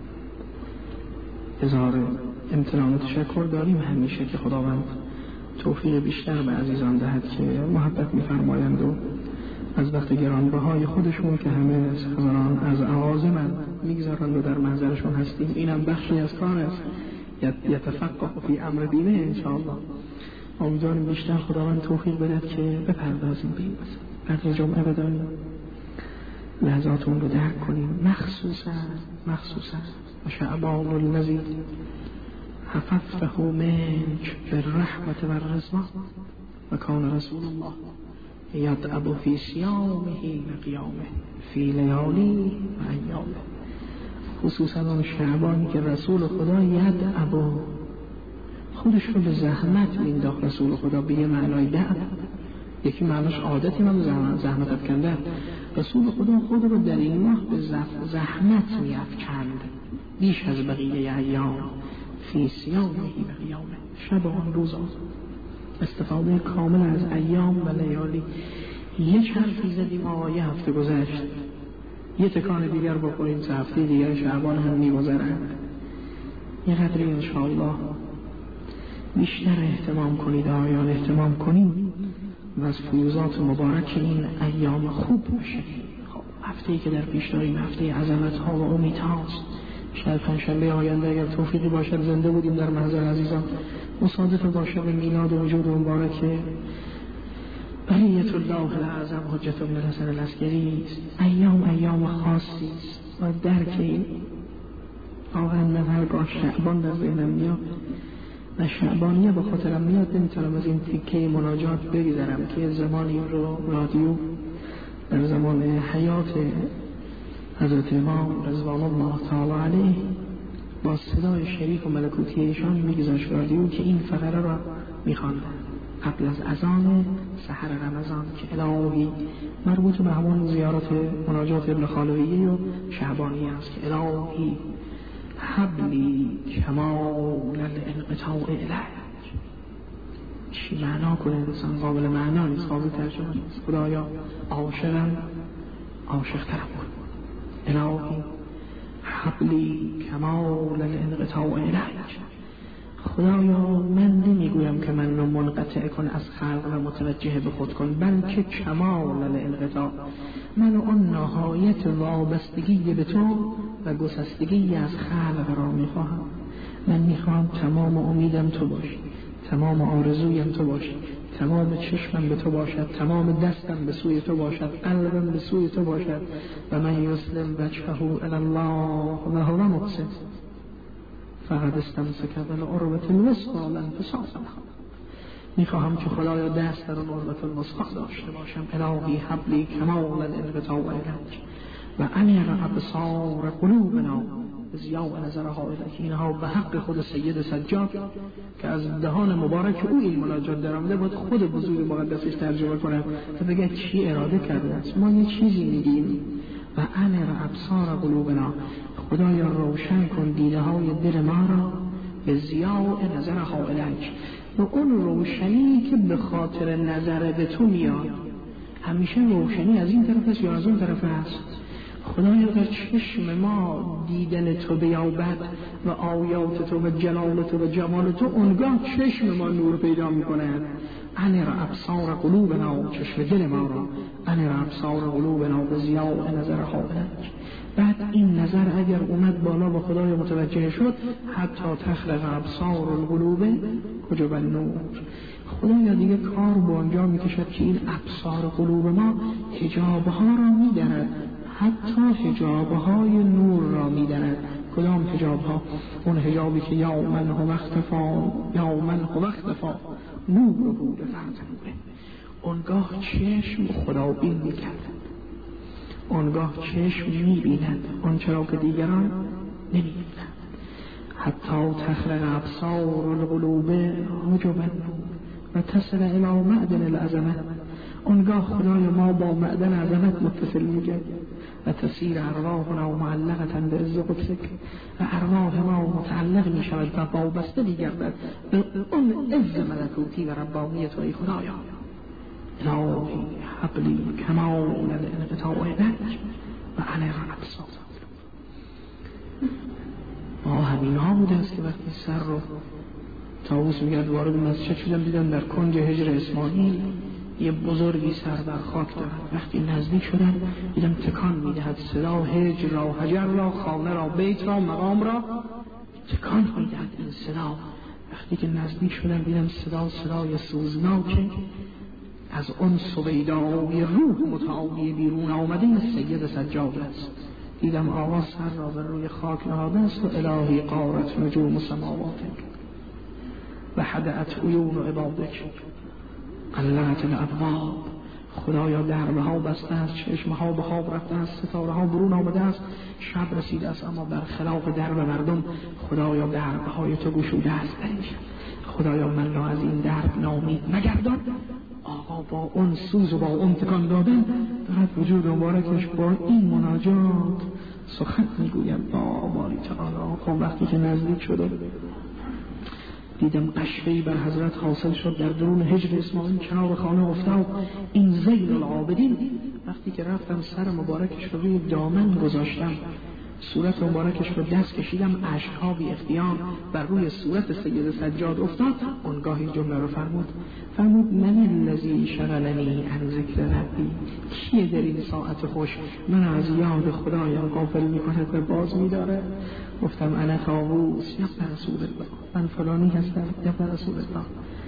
اظهار امتنان و تشکر داریم همیشه که خداوند توفیق بیشتر به عزیزان دهد که محبت می‌فرمایند و از وقت گرانبهای خودشون که همه سروران از اعاظم میگذارند و در منظرشون هستیم. اینم بخشی از کار است، یتفقه فی امر دینه. انشاءالله امیدواریم بیشتر خداوند توفیق بدهد که بپردازیم به این مسئله، قدر جمعه بدانیم، لحظاتون رو درک کنیم، مخصوصا مخصوصا و شعبان الذی حففته منک بالرحمة والرضوان و کان رسول الله یدعب فی صیامه و قیامه فی لیالی و ایامه. خصوصا اون شعبانی که رسول خدا یدعب خودش رو به زحمت مینداخت. رسول خدا به یه معنای دعب، یکی معناش عادتی من زحمت افکنده. رسول خدا خود رو در این ماه به زحمت میافکند بیش از بقیه ایام. فی صیامه و قیامه، شب و آن روز استفاده کامل از ایام و لیالی. یک حرفی زدیم آقا یه هفته گذشت، یه تکان دیگر بخوریم سه هفته دیگر شعبان هم میگذرند. یه قدری انشاءالله بیشتر اهتمام کنید آیان، اهتمام کنید و از فیوزات مبارک این ایام خوب بشه. خب هفته‌ای که در پیش داریم هفته عظمت ها و امید هاست. شاید پنجشنبه آینده اگر توفیقی باشد زنده بودیم در محضر عزیزان، مصادف باشه به میلاد و وجود مبارک بقیت الله الاعظم حجت بن الحسن العسکری است. ایام ایام خاصی است و درک این واقعا من هرگاه شعبان در ذهنم میاد و شعبانیه به خاطرم میاد، نمیتونم از این تیکه مناجات بگذرم که زمانی رو رادیو در زمان حیات حضرت امام رضوان الله تعالی علیه با صدای شریف و ملکوتی ایشان میگذاشت رادیو که این فقره را میخواند قبل از اذان سحر رمضان که الهی مربوط به همون زیارت مناجات ابن خالویه و شعبانی است که الهی حبلی کمال الانقطاع الیک. چی معنا کنه انسان قابل معنا نیست، قابل ترجمه نیست. خدایا عاشقم عاشق ترم کن، الهی حبلی کمال الانقطاع الیک. خدایا من نمیگویم که من رو منقطع کن از خلق و متوجه به خود کن، بلکه کمال الانقطاع، من آن نهایت وابستگی به تو و گسستگی از خلق را میخواهم. من میخواهم تمام امیدم تو باشی، تمام آرزویم تو باشی، تمام چشمم به تو باشد، تمام دستم به سوی تو باشد، قلبم به سوی تو باشد. و من یسلم وجهه الی الله و هو محسن فقد استمسک بالعروة الوثقی لا انفصام لها. میخواهم که خدایا دست در عروة الوثقی داشته باشم. الهی حبلی کمال الانقطاع الیک و امیر ابصار قلوبنا ضیاء نظرها الیک. اینها به حق خود سید سجاد که از دهان مبارک او این مناجات درآمده بود خود بزرگ مقدسش ترجمه کنه تا بگه چی اراده کرده است. ما یه چیزی میگیم و انر ابصار قلوبنا، خدایا روشن کن دیده های دل ما را به ضیاء نظرها الیک، و اون روشنی که به خاطر نظر به تو میاد. همیشه روشنی از این طرف است یا از اون طرف است. خدایا در چشم ما دیدن تو بیابد و آیات تو و جلال تو و جمال تو، اونگاه چشم ما نور پیدا میکنه. انر ابصار قلوبنا، چشم دل ما را، انر ابصار قلوبنا به ضیاء نظرها الیک. بعد این نظر اگر اومد بالا و خدای متوجه شد، حتی تخلق ابصار القلوب حجب النور، خدایا دیگه کار به آنجا میکشد که این ابصار قلوب ما حجابها را میدرد، حتی حجابهای نور را میدرد. کدام حجابها؟ اون حجابی که یومن هو اختفا، یومن هو اختفا نور بود فرزنده. اونگاه چشم خدا بین میکرد، اونگاه چشم میبیند آنچه را که دیگران نمیبینند. حتی تخلق ابصار القلوب حجب النور و تصل الی معدن العظمه، اونگاه خدای ما با معدن عظمت متصل میگه و تسیر ارواحنا معلقة بعز قدسک، و ارواح ما متعلق میشود و وابسته میگردد به اون عز ملکوتی و ربانیت توی خدایا. الهی حبلی کمال الانقطاع الیک و علی ابصار. ما همین ها بوده است که وقتی سر رو طاووس میگرد وارد مسجد شدم، دیدم در کنج حجر اسماعیل یه بزرگی سر بر خاک دارد. وقتی نزدیک شدم دیدم تکان میدهد، صدا حجر را، حجر را، خانه را، بیت را، مقام را تکان میدهد این صدا. وقتی که نزدیک شدم دیدم صدا صدای سوزناکه از اون سویدای روح متعالی بیرون آمده سید سجاد است. دیدم آقا سر را بر روی خاک نهاده است و الهی قارت نجوم سماواتک و حدعت عیون عبادک قلعت الابواب. خدایا دربه ها بسته است، چشمه ها به خواب رفته است، ستاره ها برون آمده است، شب رسیده است، اما برخلاف درب مردم خدایا دربه های تو گشوده است. خدایا من را از این درب نامید مگردان. آقا با اون سوز و با اون تکان دادن دارد وجود مبارکش با این مناجات سخن میگوید با باری تعالی. خب وقتی که نزدیک شده دیدم قشفه‌ای بر حضرت حاصل شد در درون حجر اسماعیل کنار خانه افتاد. این زین العابدین. وقتی که رفتم سر مبارکش رو روی دامن گذاشتم، صورت مبارکش رو دست کشیدم، اشک‌ها بی اختیار بر روی صورت سید سجاد افتاد. اونگاهی جمله رو فرمود فرمود من الذی شغلنی عن ذکر ربی، کیه در این ساعت خوش من از یاد خدایم غافل میکند و باز میداره؟ گفتم انا طاووس یا رسول الله، من فلانی هستم یا رسول الله.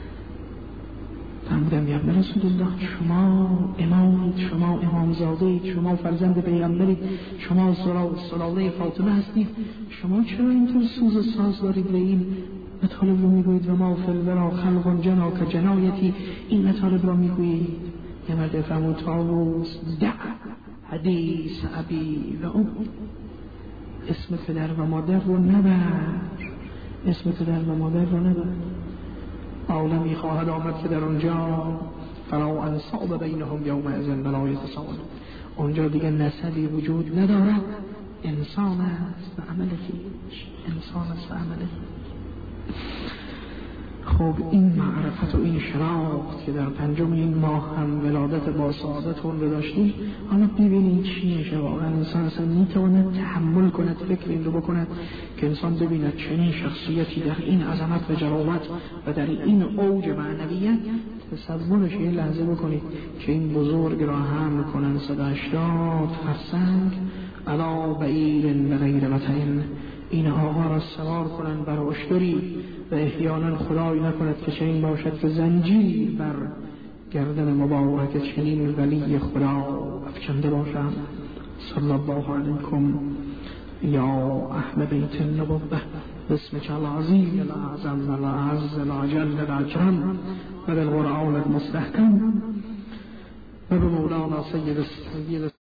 فرمودم یا رسول الله، شما امامید، شما امامزادهید، شما فرزند پیغمبرید، شما سلاله فاطمه هستید، شما چرا اینطور سوز و ساز دارید و این مطالب رو میگویید؟ و ما فی الورا خلق جنا که جنایتی، این مطالب رو میگویید. یه مرد فرمود طاووس دع حدیث ابی و ام، اسم پدر و مادر رو نبر، اسم پدر و مادر رو نبر. عالمی خواهد آمد که در اونجا فلا انصاب بینهم یومئذ ولا یتساءلون، اونجا دیگه نسبی وجود ندارد، انسان است و عمل خویش، انسان است و عمل خویش. خب این معرفت و این شناخت که در پنجم این ماه هم ولادت با سعادتون رو داشتیم، حالا ببینید چی میشه. واقعا انسان اصلا میتونه تحمل کند، فکر این رو بکند که انسان ببیند چنین شخصیتی در این عظمت و جلالت و در این اوج معنویت. تصورش یه لحظه بکنید که این بزرگ را حمل کنن صد و هشتاد فرسنگ علا بعیر و غیر متعن، این آقا را سوار کنن بر اشتری و احیانا خدای نکند که چنین باشد که زنجیر بر گردن مبارک چنین ولی خدا افکنده باشد. صلی الله علیکم یا اهل بیت النبوة باسمک العظیم الاعظم الاعز الاجل الاکرم و بالقرآن المستحکم و بمولانا سید السید